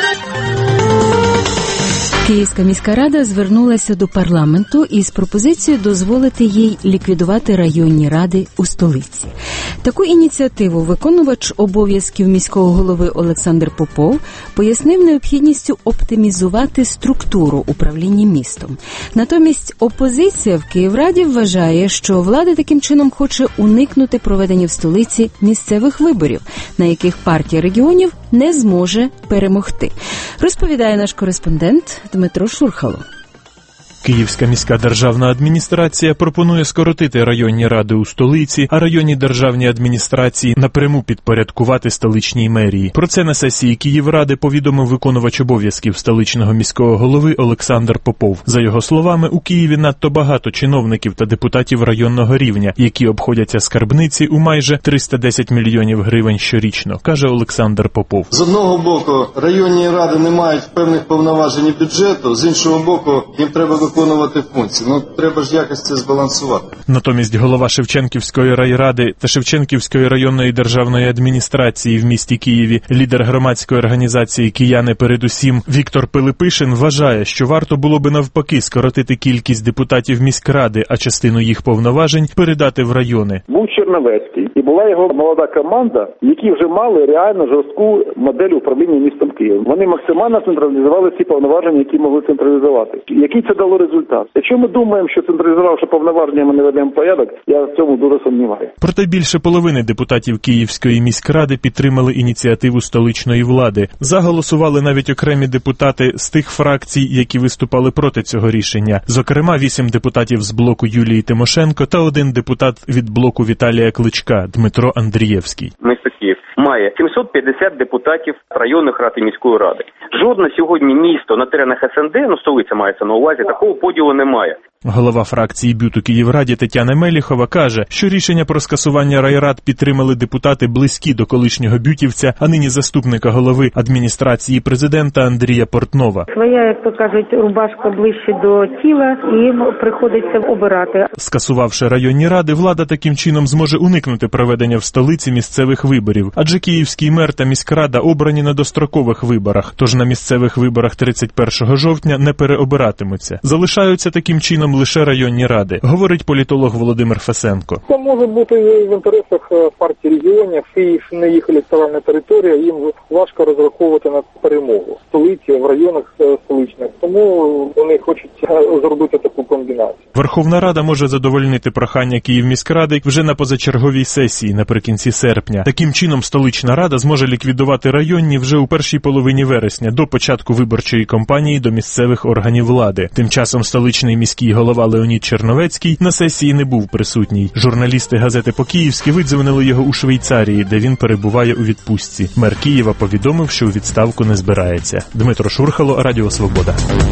Київська міська рада звернулася до парламенту із пропозицією дозволити їй ліквідувати районні ради у столиці. Таку ініціативу виконувач обов'язків міського голови Олександр Попов пояснив необхідністю оптимізувати структуру управління містом. Натомість опозиція в Київраді вважає, що влада таким чином хоче уникнути проведення в столиці місцевих виборів, на яких партія регіонів не зможе перемогти. Розповідає наш кореспондент Дмитро Шурхало. Київська міська державна адміністрація пропонує скоротити районні ради у столиці, а районні державні адміністрації напряму підпорядкувати столичній мерії. Про це на сесії Київради повідомив виконувач обов'язків столичного міського голови Олександр Попов. За його словами, у Києві надто багато чиновників та депутатів районного рівня, які обходяться скарбниці у майже 310 мільйонів гривень щорічно, каже Олександр Попов. З одного боку, районні ради не мають певних повноважень бюджету, з іншого боку, їм треба виконувати функції. Треба ж якось це збалансувати. Натомість голова Шевченківської райради та Шевченківської районної державної адміністрації в місті Києві, лідер громадської організації «Кияни передусім» Віктор Пилипишин вважає, що варто було би навпаки скоротити кількість депутатів міськради, а частину їх повноважень передати в райони. Був Черновецький, і була його молода команда, які вже мали реально жорстку модель управління містом Києвом. Вони максимально централізували ці повноваження, які могли централізувати. Який це дало результат? Якщо ми думаємо, що централізувавши повноваження, ми не ведемо порядок, я в цьому дуже сумніваюся. Проте більше половини депутатів Київської міськради підтримали ініціативу столичної влади. Заголосували навіть окремі депутати з тих фракцій, які виступали проти цього рішення. Зокрема, 8 депутатів з блоку Юлії Тимошенко та 1 депутат від блоку Віталія Кличка Дмитро Андрієвський. Місто Київ має 750 депутатів районних рад і міської ради. Жодне сьогодні місто на теренах СНД, столиця мається на увазі, такого поділу немає. Голова фракції БЮТ у Київраді Тетяна Меліхова каже, що рішення про скасування райрад підтримали депутати близькі до колишнього бютівця, а нині заступника голови адміністрації президента Андрія Портнова. Своя, як то кажуть, рубашка ближче до тіла, і їм приходиться обирати. Скасувавши районні ради, влада таким чином зможе уникнути проведення в столиці місцевих виборів, адже київський мер та міськрада обрані на дострокових виборах, тож на місцевих виборах 31 жовтня не переобиратимуться. Залишаються таким чином лише районні ради, говорить політолог Володимир Фесенко. Це може бути в інтересах партії регіонів, Київ не їх електоральна територія, їм важко розраховувати на перемогу в столиці, в районах столичних, тому вони хочуть зробити таку комбінацію. Верховна Рада може задовольнити прохання Київміськради вже на позачерговій сесії наприкінці серпня. Таким чином столична рада зможе ліквідувати районні вже у першій половині вересня, до початку виборчої кампанії до місцевих органів влади. Тим часом столичний міський голова Леонід Черновецький на сесії не був присутній. Журналісти газети «По-київськи» видзвонили його у Швейцарії, де він перебуває у відпустці. Мер Києва повідомив, що у відставку не збирається. Дмитро Шурхало, Радіо Свобода.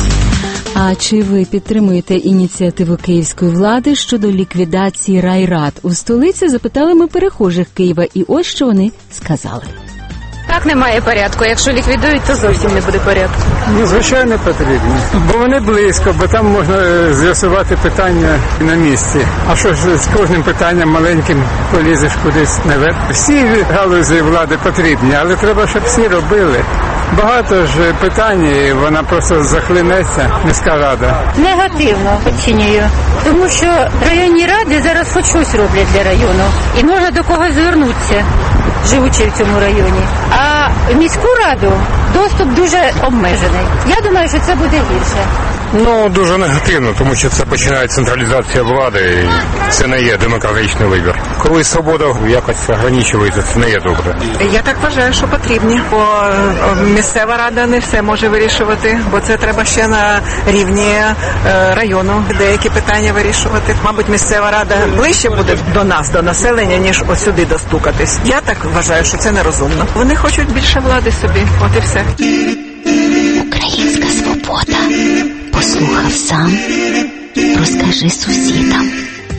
А чи ви підтримуєте ініціативу київської влади щодо ліквідації райрад у столиці? Запитали ми перехожих Києва, і ось що вони сказали. Так, немає порядку. Якщо ліквідують, то зовсім не буде порядку. Звичайно, потрібно. Бо вони близько, бо там можна з'ясувати питання на місці. А що ж з кожним питанням маленьким полізеш кудись наверх? Всі галузі влади потрібні, але треба, щоб всі робили. Багато ж питань, і вона просто захлинеться, міська рада. Негативно оцінюю, тому що районні ради зараз хоч щось роблять для району. І можна до когось звернутися, живучи в цьому районі. А в міську раду доступ дуже обмежений. Я думаю, що це буде гірше. Ну, дуже негативно, тому що це починає централізація влади, і це не є демократичний вибір. Коли свобода якось ограничується, це не є добре. Я так вважаю, що потрібні, бо місцева рада не все може вирішувати, бо це треба ще на рівні району деякі питання вирішувати. Мабуть, місцева рада ближче буде до нас, до населення, ніж ось сюди достукатись. Я так вважаю, що це нерозумно. Вони хочуть більше влади собі, от і все. Українська свобода. Послухав сам, розкажи сусідам.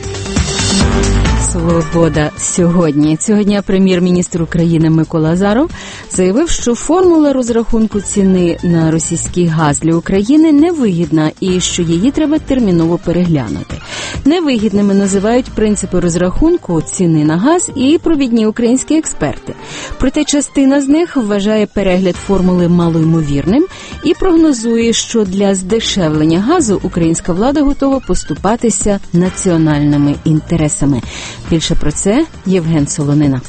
Свобода сьогодні. Цього дня прем'єр-міністр України Микола Азаров заявив, що формула розрахунку ціни на російський газ для України невигідна і що її треба терміново переглянути. Невигідними називають принципи розрахунку ціни на газ і провідні українські експерти. Проте частина з них вважає перегляд формули малоймовірним і прогнозує, що для здешевлення газу українська влада готова поступатися національними інтересами. Більше про це Євген Солонина.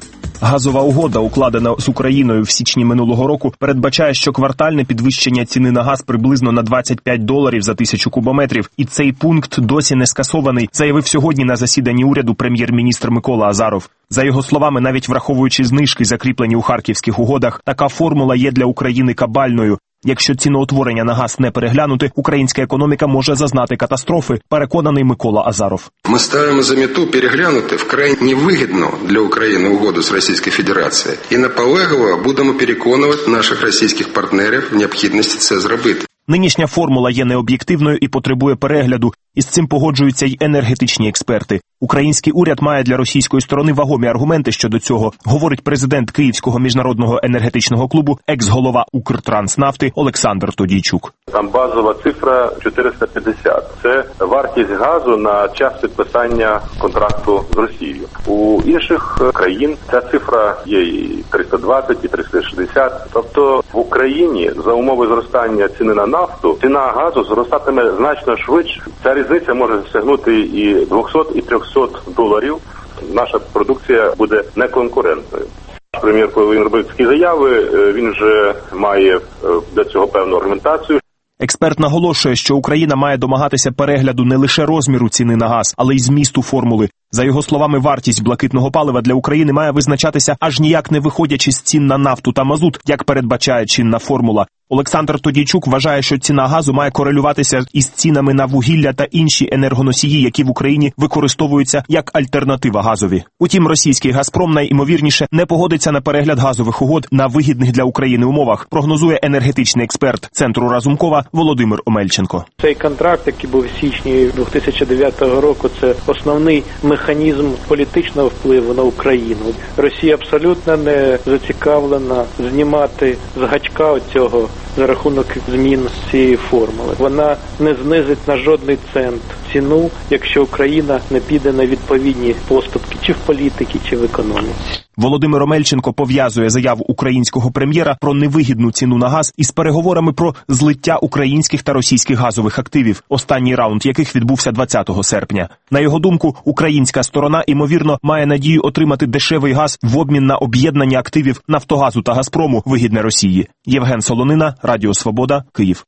Газова угода, укладена з Україною в січні минулого року, передбачає щоквартальне підвищення ціни на газ приблизно на $25 за 1000 кубометрів. І цей пункт досі не скасований, заявив сьогодні на засіданні уряду прем'єр-міністр Микола Азаров. За його словами, навіть враховуючи знижки, закріплені у Харківських угодах, така формула є для України кабальною. Якщо ціноутворення на газ не переглянути, українська економіка може зазнати катастрофи, переконаний Микола Азаров. Ми ставимо за мету переглянути вкрай невигідну для України угоду з Російською Федерацією і наполегливо будемо переконувати наших російських партнерів в необхідності це зробити. Нинішня формула є необ'єктивною і потребує перегляду, і з цим погоджуються й енергетичні експерти. Український уряд має для російської сторони вагомі аргументи щодо цього, говорить президент Київського міжнародного енергетичного клубу, екс-голова Укртранснафти Олександр Тодійчук. Там базова цифра 450. Це вартість газу на час підписання контракту з Росією. У інших країн ця цифра є і 320, і 360. Тобто в Україні за умови зростання ціни на нафту, ціна газу зростатиме значно швидше. Ця різниця може сягнути і 200, і 300 доларів. Наша продукція буде неконкурентною. Прем'єр, коли він робив такі заяви, він вже має для цього певну аргументацію. Експерт наголошує, що Україна має домагатися перегляду не лише розміру ціни на газ, але й змісту формули. За його словами, вартість блакитного палива для України має визначатися аж ніяк не виходячи з цін на нафту та мазут, як передбачає чинна формула. Олександр Тодійчук вважає, що ціна газу має корелюватися із цінами на вугілля та інші енергоносії, які в Україні використовуються як альтернатива газові. Утім, російський «Газпром» найімовірніше не погодиться на перегляд газових угод на вигідних для України умовах, прогнозує енергетичний експерт Центру Разумкова Володимир Омельченко. Цей контракт, який був в січні 2009 року, це основний механізм політичного впливу на Україну. Росія абсолютно не зацікавлена знімати з гачка оцього за рахунок змін цієї формули. Вона не знизить на жодний цент ціну, якщо Україна не піде на відповідні поступки чи в політиці, чи в економіці. Володимир Омельченко пов'язує заяву українського прем'єра про невигідну ціну на газ із переговорами про злиття українських та російських газових активів, останній раунд яких відбувся 20 серпня. На його думку, українська сторона, ймовірно, має надію отримати дешевий газ в обмін на об'єднання активів «Нафтогазу» та «Газпрому», вигідне Росії. Євген Солонина, Радіо Свобода, Київ.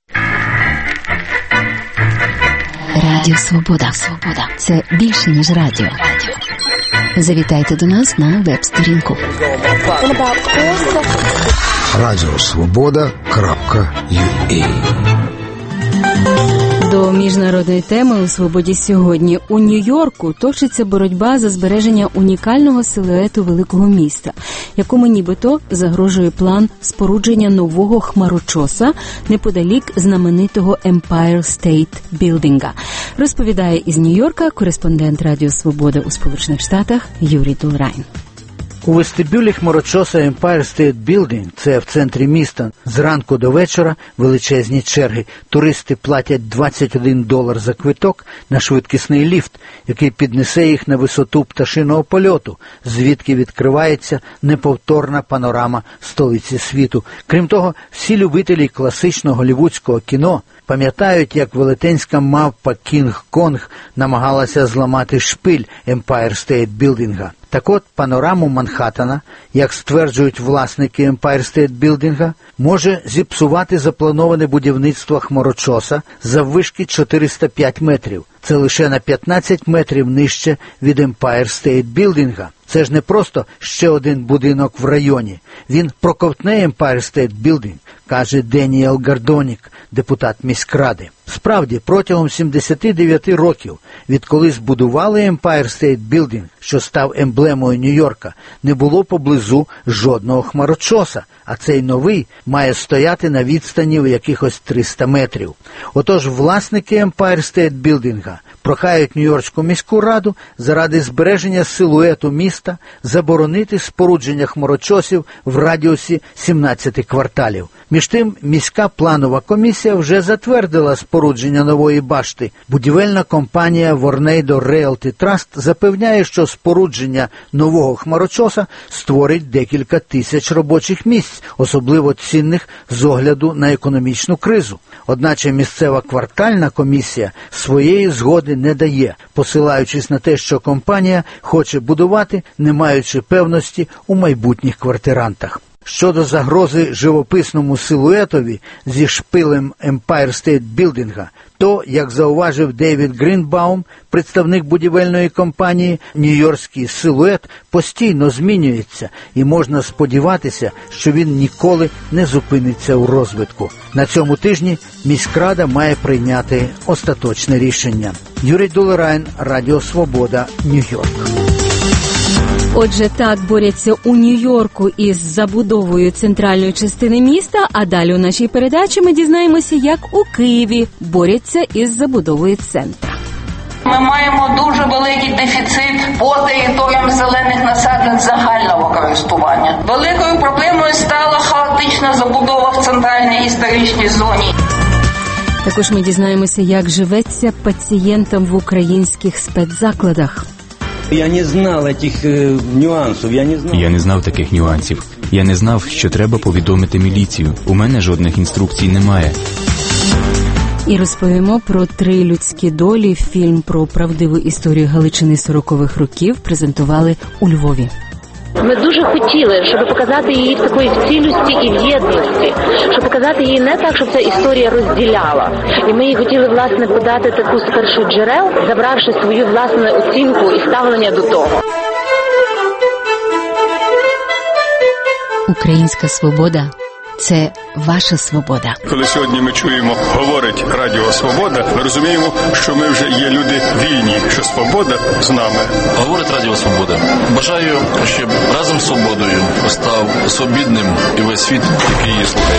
Радіо Свобода. Це більше, ніж радіо. Завітайте до нас на веб-сторінку. Радіосвобода.ua. До міжнародної теми у «Свободі» сьогодні. У Нью-Йорку точиться боротьба за збереження унікального силуету великого міста, якому нібито загрожує план спорудження нового хмарочоса неподалік знаменитого Empire State Building. Розповідає із Нью-Йорка кореспондент Радіо Свобода у Сполучених Штатах Юрій Дулрайн. У вестибюлі хмарочоса Empire State Building, це в центрі міста, зранку до вечора величезні черги. Туристи платять $21 за квиток на швидкісний ліфт, який піднесе їх на висоту пташиного польоту, звідки відкривається неповторна панорама столиці світу. Крім того, всі любителі класичного голлівудського кіно пам'ятають, як велетенська мавпа Кінг-Конг намагалася зламати шпиль Empire State Building. Так от, панораму Манхаттена, як стверджують власники Empire State Building, може зіпсувати заплановане будівництво хмарочоса заввишки 405 метрів. Це лише на 15 метрів нижче від Empire State Building. Це ж не просто ще один будинок в районі. Він проковтне Empire State Building, каже Деніел Гардонік, депутат міськради. Справді, протягом 79 років, відколи збудували Empire State Building, що став емблемою Нью-Йорка, не було поблизу жодного хмарочоса, а цей новий має стояти на відстані в якихось 300 метрів. Отож, власники Empire State Building прохають Нью-Йоркську міську раду заради збереження силуету міста заборонити спорудження хмарочосів в радіусі 17 кварталів. Між тим, міська планова комісія вже затвердила спорудження нової башти. Будівельна компанія Vornado Realty Trust запевняє, що спорудження нового хмарочоса створить декілька тисяч робочих місць, особливо цінних з огляду на економічну кризу. Одначе місцева квартальна комісія своєї згоди не дає, посилаючись на те, що компанія хоче будувати, не маючи певності у майбутніх квартирантах. Щодо загрози живописному силуетові зі шпилем Empire State Building, то, як зауважив Дейвід Грінбаум, представник будівельної компанії, нью-йоркський силует постійно змінюється і можна сподіватися, що він ніколи не зупиниться у розвитку. На цьому тижні міськрада має прийняти остаточне рішення. Юрій Дулерайн, Радіо Свобода, Нью-Йорк. Отже, так борються у Нью-Йорку із забудовою центральної частини міста, а далі у нашій передачі ми дізнаємося, як у Києві борються із забудовою центра. Ми маємо дуже великий дефіцит по територіям зелених насаджень загального користування. Великою проблемою стала хаотична забудова в центральній історичній зоні. Також ми дізнаємося, як живеться пацієнтам в українських спецзакладах. Я не знав таких нюансів, Я не знав таких нюансів. Я не знав, що треба повідомити міліцію. У мене жодних інструкцій немає. І розповімо про 3 людські долі. Фільм про правдиву історію Галичини 40-х років презентували у Львові. Ми дуже хотіли, щоб показати її в такої цілісності і в єдності, щоб показати її не так, щоб ця історія розділяла. І ми їй хотіли, власне, подати таку з першоджерел, забравши свою власну оцінку і ставлення до того. Українська свобода – це ваша свобода. Коли сьогодні ми чуємо, говорить Радіо Свобода, ми розуміємо, що ми вже є люди вільні, що свобода з нами. Говорить Радіо Свобода. Бажаю, щоб разом з свободою став свобідним і весь світ, який її слухає.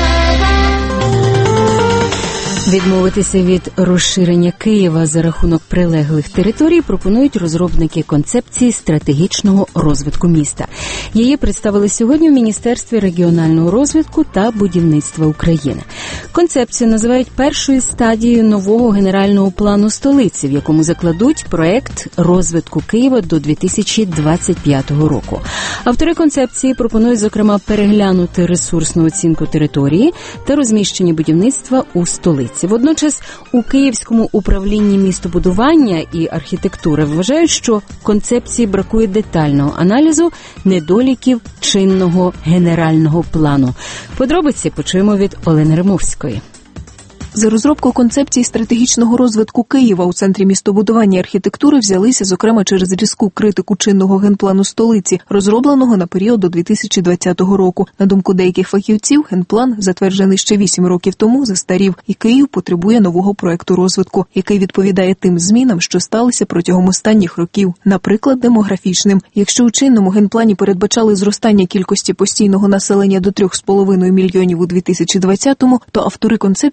Відмовитися від розширення Києва за рахунок прилеглих територій пропонують розробники концепції стратегічного розвитку міста. Її представили сьогодні в Міністерстві регіонального розвитку та будівництва України. Концепцію називають першою стадією нового генерального плану столиці, в якому закладуть проект розвитку Києва до 2025 року. Автори концепції пропонують, зокрема, переглянути ресурсну оцінку території та розміщення будівництва у столиці. Водночас у Київському управлінні містобудування і архітектури вважають, що концепції бракує детального аналізу недоліків чинного генерального плану. Подробиці почуємо від Олени Римовської. За розробку концепції стратегічного розвитку Києва у Центрі містобудування і архітектури взялися, зокрема, через різку критику чинного генплану столиці, розробленого на період до 2020 року. На думку деяких фахівців, генплан, затверджений ще 8 років тому, застарів, і Київ потребує нового проекту розвитку, який відповідає тим змінам, що сталися протягом останніх років, наприклад, демографічним. Якщо у чинному генплані передбачали зростання кількості постійного населення до 3,5 мільйонів у 2020-му, то автори концепції говорять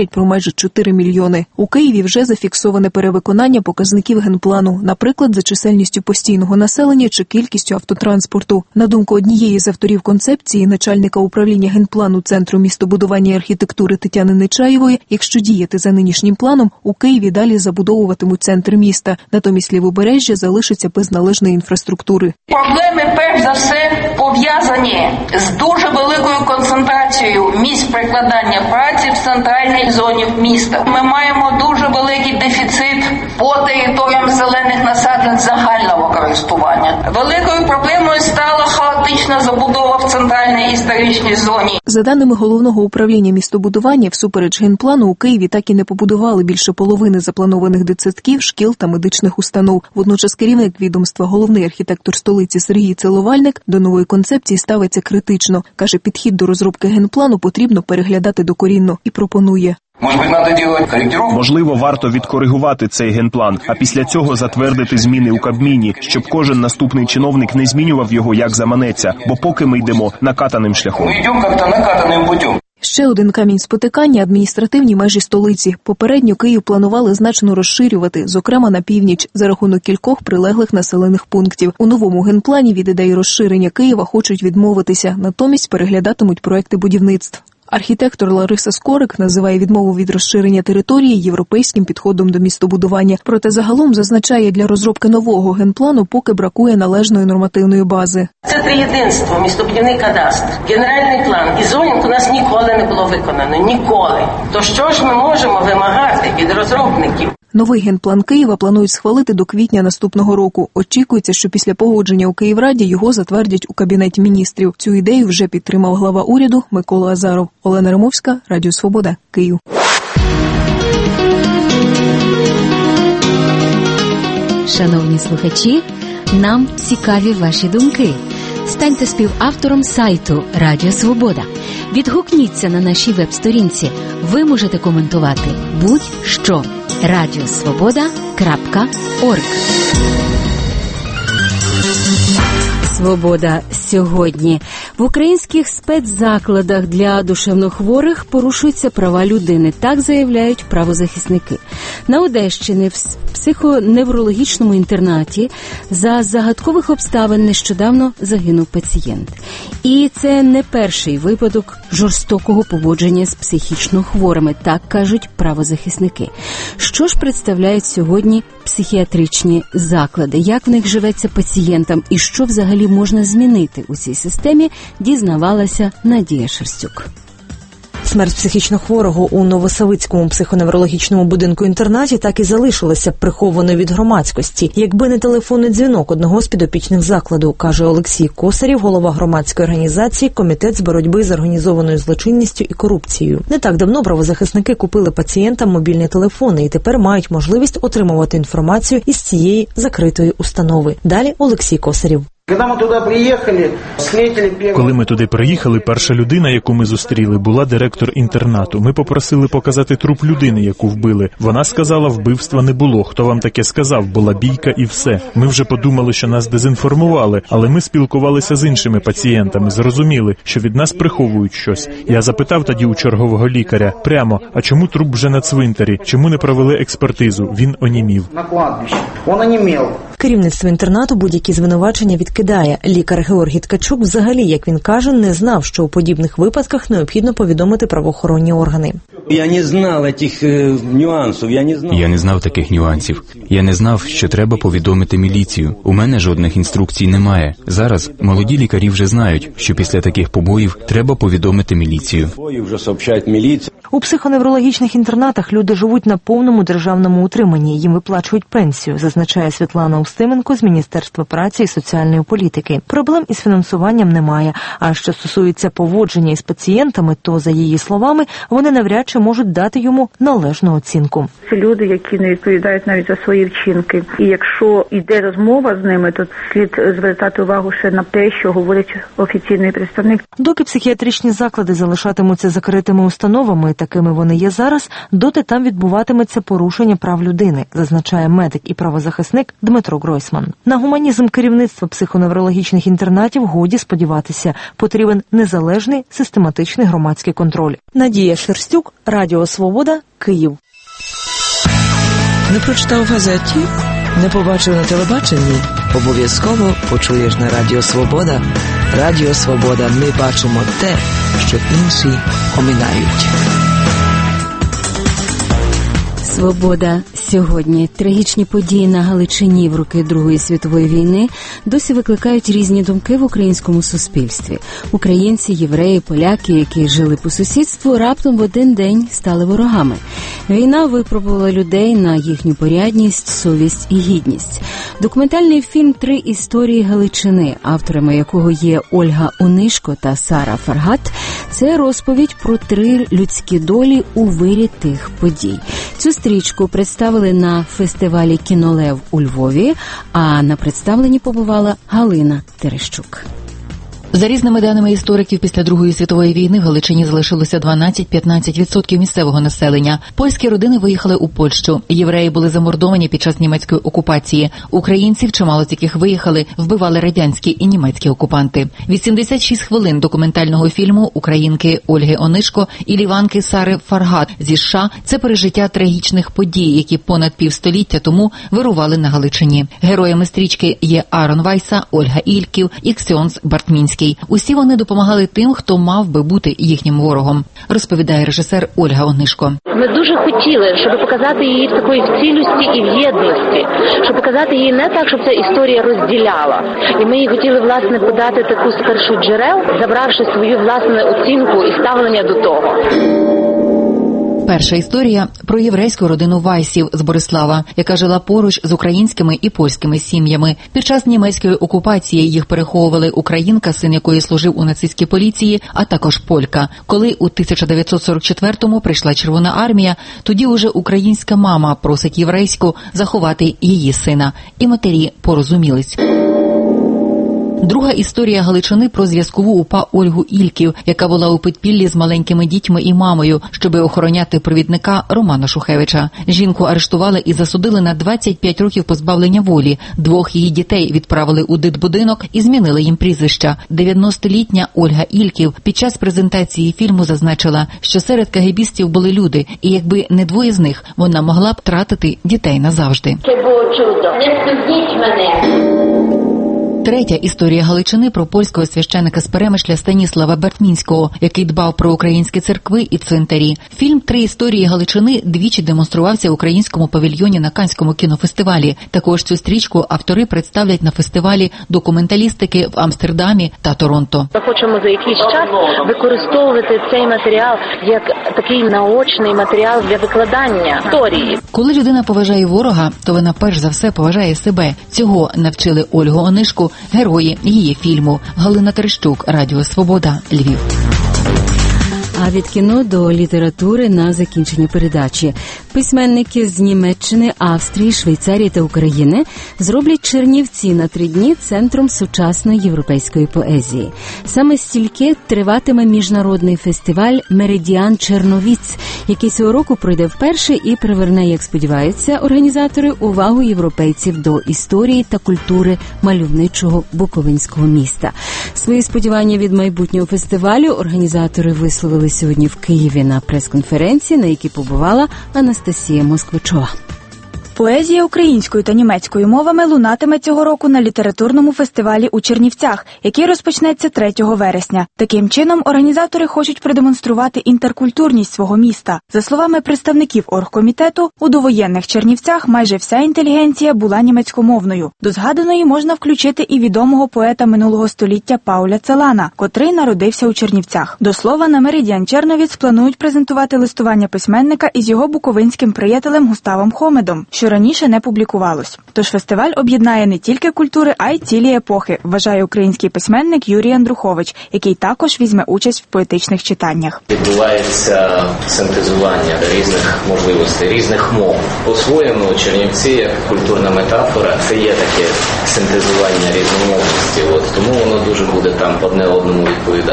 говорять про майже 4 мільйони. У Києві вже зафіксоване перевиконання показників генплану, наприклад, за чисельністю постійного населення чи кількістю автотранспорту. На думку однієї з авторів концепції, начальника управління генплану Центру містобудування і архітектури Тетяни Нечаєвої, якщо діяти за нинішнім планом, у Києві далі забудовуватимуть центр міста. Натомість Лівобережжя залишиться без належної інфраструктури. Проблеми, перш за все, пов'язані з дуже великою концентрацією місць прикладання праці в центральній зоні міста. Ми маємо дуже великий дефіцит по територіям зелених насаджень загального користування. Великою проблемою стала хаотична забудова в центральній історичній зоні. За даними Головного управління містобудування, всупереч генплану у Києві так і не побудували більше половини запланованих дитсадків, шкіл та медичних установ. Водночас керівник відомства, головний архітектор столиці Сергій Целовальник до нової концепції ставиться критично. Каже, підхід до розробки генплану потрібно переглядати докорінно і пропонує. Можливо, варто відкоригувати цей генплан, а після цього затвердити зміни у Кабміні, щоб кожен наступний чиновник не змінював його як заманеться, бо поки ми йдемо накатаним шляхом. Ще один камінь спотикання – адміністративні межі столиці. Попередньо Київ планували значно розширювати, зокрема на північ, за рахунок кількох прилеглих населених пунктів. У новому генплані від ідеї розширення Києва хочуть відмовитися, натомість переглядатимуть проекти будівництв. Архітектор Лариса Скорик називає відмову від розширення території європейським підходом до містобудування. Проте загалом зазначає, для розробки нового генплану поки бракує належної нормативної бази. Це триєдинство, містобудівний кадастр. Генеральний план і зонінг у нас ніколи не було виконано. Ніколи. То що ж ми можемо вимагати від розробників? Новий генплан Києва планують схвалити до квітня наступного року. Очікується, що після погодження у Київраді його затвердять у Кабінеті міністрів. Цю ідею вже підтримав глава уряду Микола Азаров. Олена Римовська, Радіо Свобода, Київ. Шановні слухачі, нам цікаві ваші думки. Станьте співавтором сайту Радіо Свобода. Відгукніться на нашій веб-сторінці. Ви можете коментувати будь-що. radiosvoboda.org. Свобода сьогодні. В українських спецзакладах для душевнохворих порушуються права людини. Так заявляють правозахисники. На Одещині в психоневрологічному інтернаті за загадкових обставин нещодавно загинув пацієнт. І це не перший випадок жорстокого поводження з психічно хворими, так кажуть правозахисники. Що ж представляють сьогодні психіатричні заклади? Як в них живеться пацієнтам і що взагалі можна змінити у цій системі, дізнавалася Надія Шерстюк. Смерть психічно хворого у Новосавицькому психоневрологічному будинку-інтернаті так і залишилася прихованою від громадськості, якби не телефонний дзвінок одного з підопічних закладу, каже Олексій Косарєв, голова громадської організації «Комітет з боротьби з організованою злочинністю і корупцією». Не так давно правозахисники купили пацієнтам мобільні телефони і тепер мають можливість отримувати інформацію із цієї закритої установи. Далі Олексій Косарєв. Коли ми туди приїхали, перша людина, яку ми зустріли, була директор інтернату. Ми попросили показати труп людини, яку вбили. Вона сказала, вбивства не було. Хто вам таке сказав? Була бійка і все. Ми вже подумали, що нас дезінформували, але ми спілкувалися з іншими пацієнтами, зрозуміли, що від нас приховують щось. Я запитав тоді у чергового лікаря прямо, а чому труп вже на цвинтарі? Чому не провели експертизу? Він онімів. На кладбищі. Він онімів. Керівництво інтернату будь-які звинувачення відкидає. Лікар Георгій Ткачук взагалі, як він каже, не знав, що у подібних випадках необхідно повідомити правоохоронні органи. Я не знав цих нюансів. Я не знав таких нюансів. Я не знав, що треба повідомити міліцію. У мене жодних інструкцій немає. Зараз молоді лікарі вже знають, що після таких побоїв треба повідомити міліцію. У психоневрологічних інтернатах люди живуть на повному державному утриманні. Їм виплачують пенсію, зазначає Світлана Устименко з Міністерства праці і соціальної політики. Проблем із фінансуванням немає. А що стосується поводження із пацієнтами, то, за її словами, вони навряд чи можуть дати йому належну оцінку. Це люди, які не відповідають навіть за свої вчинки. І якщо йде розмова з ними, то слід звертати увагу ще на те, що говорить офіційний представник. Доки психіатричні заклади залишатимуться закритими установами, такими вони є зараз, доти там відбуватиметься порушення прав людини, зазначає медик і правозахисник Дмитро Гройсман. На гуманізм керівництва психоневрологічних інтернатів годі сподіватися. Потрібен незалежний, систематичний громадський контроль. Надія Шерстюк, Радіо Свобода, Київ. Не прочитав в газеті? Не побачив на телебаченні? Обов'язково почуєш на Радіо Свобода. Радіо Свобода. Ми бачимо те, що інші оминають. Свобода сьогодні. Трагічні події на Галичині в роки Другої світової війни досі викликають різні думки в українському суспільстві. Українці, євреї, поляки, які жили по сусідству, раптом в один день стали ворогами. Війна випробувала людей на їхню порядність, совість і гідність. Документальний фільм «Три історії Галичини», авторами якого є Ольга Онишко та Сара Фаргат, це розповідь про три людські долі у вирі тих подій. Цю стрічку представили на фестивалі «Кінолев» у Львові, а на представленні побувала Галина Терещук. За різними даними істориків, після Другої світової війни в Галичині залишилося 12-15% місцевого населення. Польські родини виїхали у Польщу. Євреї були замордовані під час німецької окупації. Українців, чимало з яких виїхали, вбивали радянські і німецькі окупанти. 86 хвилин документального фільму українки Ольги Онишко і ліванки Сари Фаргат зі США – це пережиття трагічних подій, які понад півстоліття тому вирували на Галичині. Героями стрічки є Арон Вайса, Ольга Ільків і Ксьонз Бартмінський. Усі вони допомагали тим, хто мав би бути їхнім ворогом, розповідає режисер Ольга Онишко. Ми дуже хотіли, щоб показати її в такої цілісті і в єдності, щоб показати її не так, щоб ця історія розділяла. І ми їй хотіли, власне, подати таку спершу джерел, забравши свою власну оцінку і ставлення до того. Перша історія про єврейську родину Вайсів з Борислава, яка жила поруч з українськими і польськими сім'ями. Під час німецької окупації їх переховували українка, син якої служив у нацистській поліції, а також полька. Коли у 1944-му прийшла Червона армія, тоді уже українська мама просить єврейську заховати її сина. І матері порозумілись. Друга історія Галичини про зв'язкову УПА Ольгу Ільків, яка була у підпіллі з маленькими дітьми і мамою, щоби охороняти провідника Романа Шухевича. Жінку арештували і засудили на 25 років позбавлення волі. Двох її дітей відправили у дитбудинок і змінили їм прізвища. 90-літня Ольга Ільків під час презентації фільму зазначила, що серед кагебістів були люди, і якби не двоє з них, вона могла б втратити дітей назавжди. Це було чудо. Не судіть мене. Третя історія Галичини про польського священика з Перемишля Станіслава Бартмінського, який дбав про українські церкви і цвинтарі. Фільм «Три історії Галичини» двічі демонструвався в українському павільйоні на Каннському кінофестивалі. Також цю стрічку автори представлять на фестивалі документалістики в Амстердамі та Торонто. Ми хочемо за якийсь час використовувати цей матеріал як такий наочний матеріал для викладання історії. Коли людина поважає ворога, то вона перш за все поважає себе. Цього навчили Ольгу Онишку герої її фільму. Галина Терещук, Радіо Свобода, Львів. А від кіно до літератури на закінчення передачі. Письменники з Німеччини, Австрії, Швейцарії та України зроблять Чернівці на 3 дні центром сучасної європейської поезії. Саме стільки триватиме міжнародний фестиваль «Меридіан Черновіць», який цього року пройде вперше і приверне, як сподіваються організатори, увагу європейців до історії та культури мальовничого буковинського міста. Свої сподівання від майбутнього фестивалю організатори висловили сьогодні в Києві на прес-конференції, на якій побувала Анастасія Москвичова. Поезія українською та німецькою мовами лунатиме цього року на літературному фестивалі у Чернівцях, який розпочнеться 3 вересня. Таким чином, організатори хочуть продемонструвати інтеркультурність свого міста. За словами представників оргкомітету, у довоєнних Чернівцях майже вся інтелігенція була німецькомовною. До згаданої можна включити і відомого поета минулого століття Пауля Целана, котрий народився у Чернівцях. До слова, на Меридіан Черновіць планують презентувати листування письменника із його буковинським приятелем Густавом Хомедом, що раніше не публікувалось. Тож фестиваль об'єднає не тільки культури, а й цілі епохи, вважає український письменник Юрій Андрухович, який також візьме участь в поетичних читаннях. Відбувається синтезування різних можливостей, різних мов. По-своєму Чернівці, як культурна метафора, це є таке синтезування різномовності. Тому воно дуже буде там одне одному відповідати.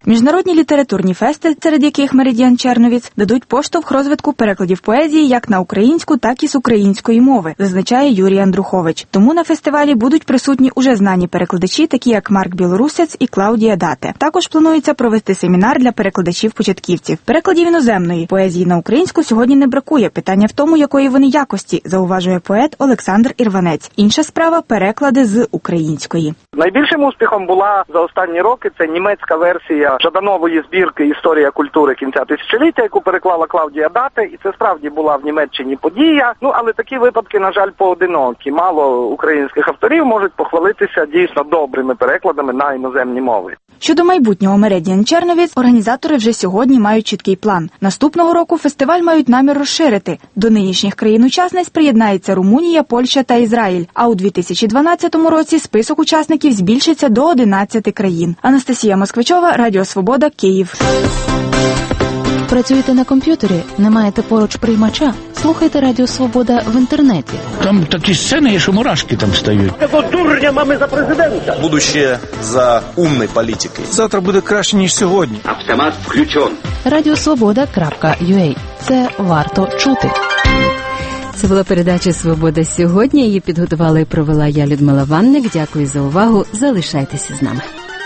Міжнародні літературні фести, серед яких «Меридіан Черновіць», дадуть поштовх розвитку перекладів поезії як на українську, так і з української мови, зазначає Юрій Андрухович. Тому на фестивалі будуть присутні уже знані перекладачі, такі як Марк Білорусець і Клаудія Дате. Також планується провести семінар для перекладачів-початківців. Перекладів іноземної поезії на українську сьогодні не бракує. Питання в тому, якої вони якості, зауважує поет Олександр Ірванець. Інша справа – переклади з української. Найбільшим успіхом була за останні роки це німецька версія Жаданової збірки «Історія культури кінця тисячоліття», яку переклала Клаудія Дате, і це справді була в Німеччині подія. Але такі випадки, на жаль, поодинокі. Мало українських авторів можуть похвалитися дійсно добрими перекладами на іноземні мови. Щодо майбутнього «Меридіан Черновіць», організатори вже сьогодні мають чіткий план. Наступного року фестиваль мають намір розширити. До нинішніх країн-учасниць приєднається Румунія, Польща та Ізраїль. А у 2012 році список учасників збільшиться до 11 країн. Анастасія Москвичова, Радіо Свобода, Київ. Працюєте на комп'ютері? Не маєте поруч приймача? Слухайте Радіо Свобода в інтернеті. Там такі сцени, що мурашки там стають. Такого дурня мами за президента. Будущее за умной політикою. Завтра буде краще, ніж сьогодні. Автомат включен. Radiosvoboda.ua. Це варто чути. Це була передача «Свобода сьогодні». Її підготувала і провела я, Людмила Ванник. Дякую за увагу. Залишайтеся з нами.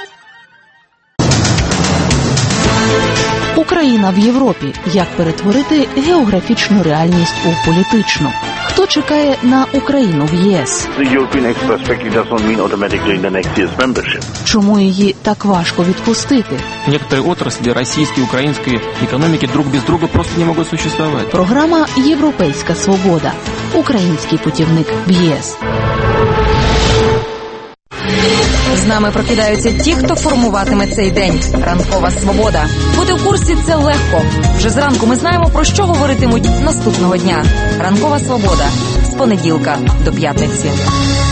Україна в Європі. Як перетворити географічну реальність у політичну? Хто чекає на Україну в ЄС? Чому її так важко відпустити? Некоторые отрасли российской и украинской экономики друг без друга просто не могут существовать. Програма «Європейська свобода». Український путівник в ЄС. З нами прокидаються ті, хто формуватиме цей день. Ранкова свобода. Бути в курсі – це легко. Вже зранку ми знаємо, про що говоритимуть наступного дня. Ранкова свобода. З понеділка до п'ятниці.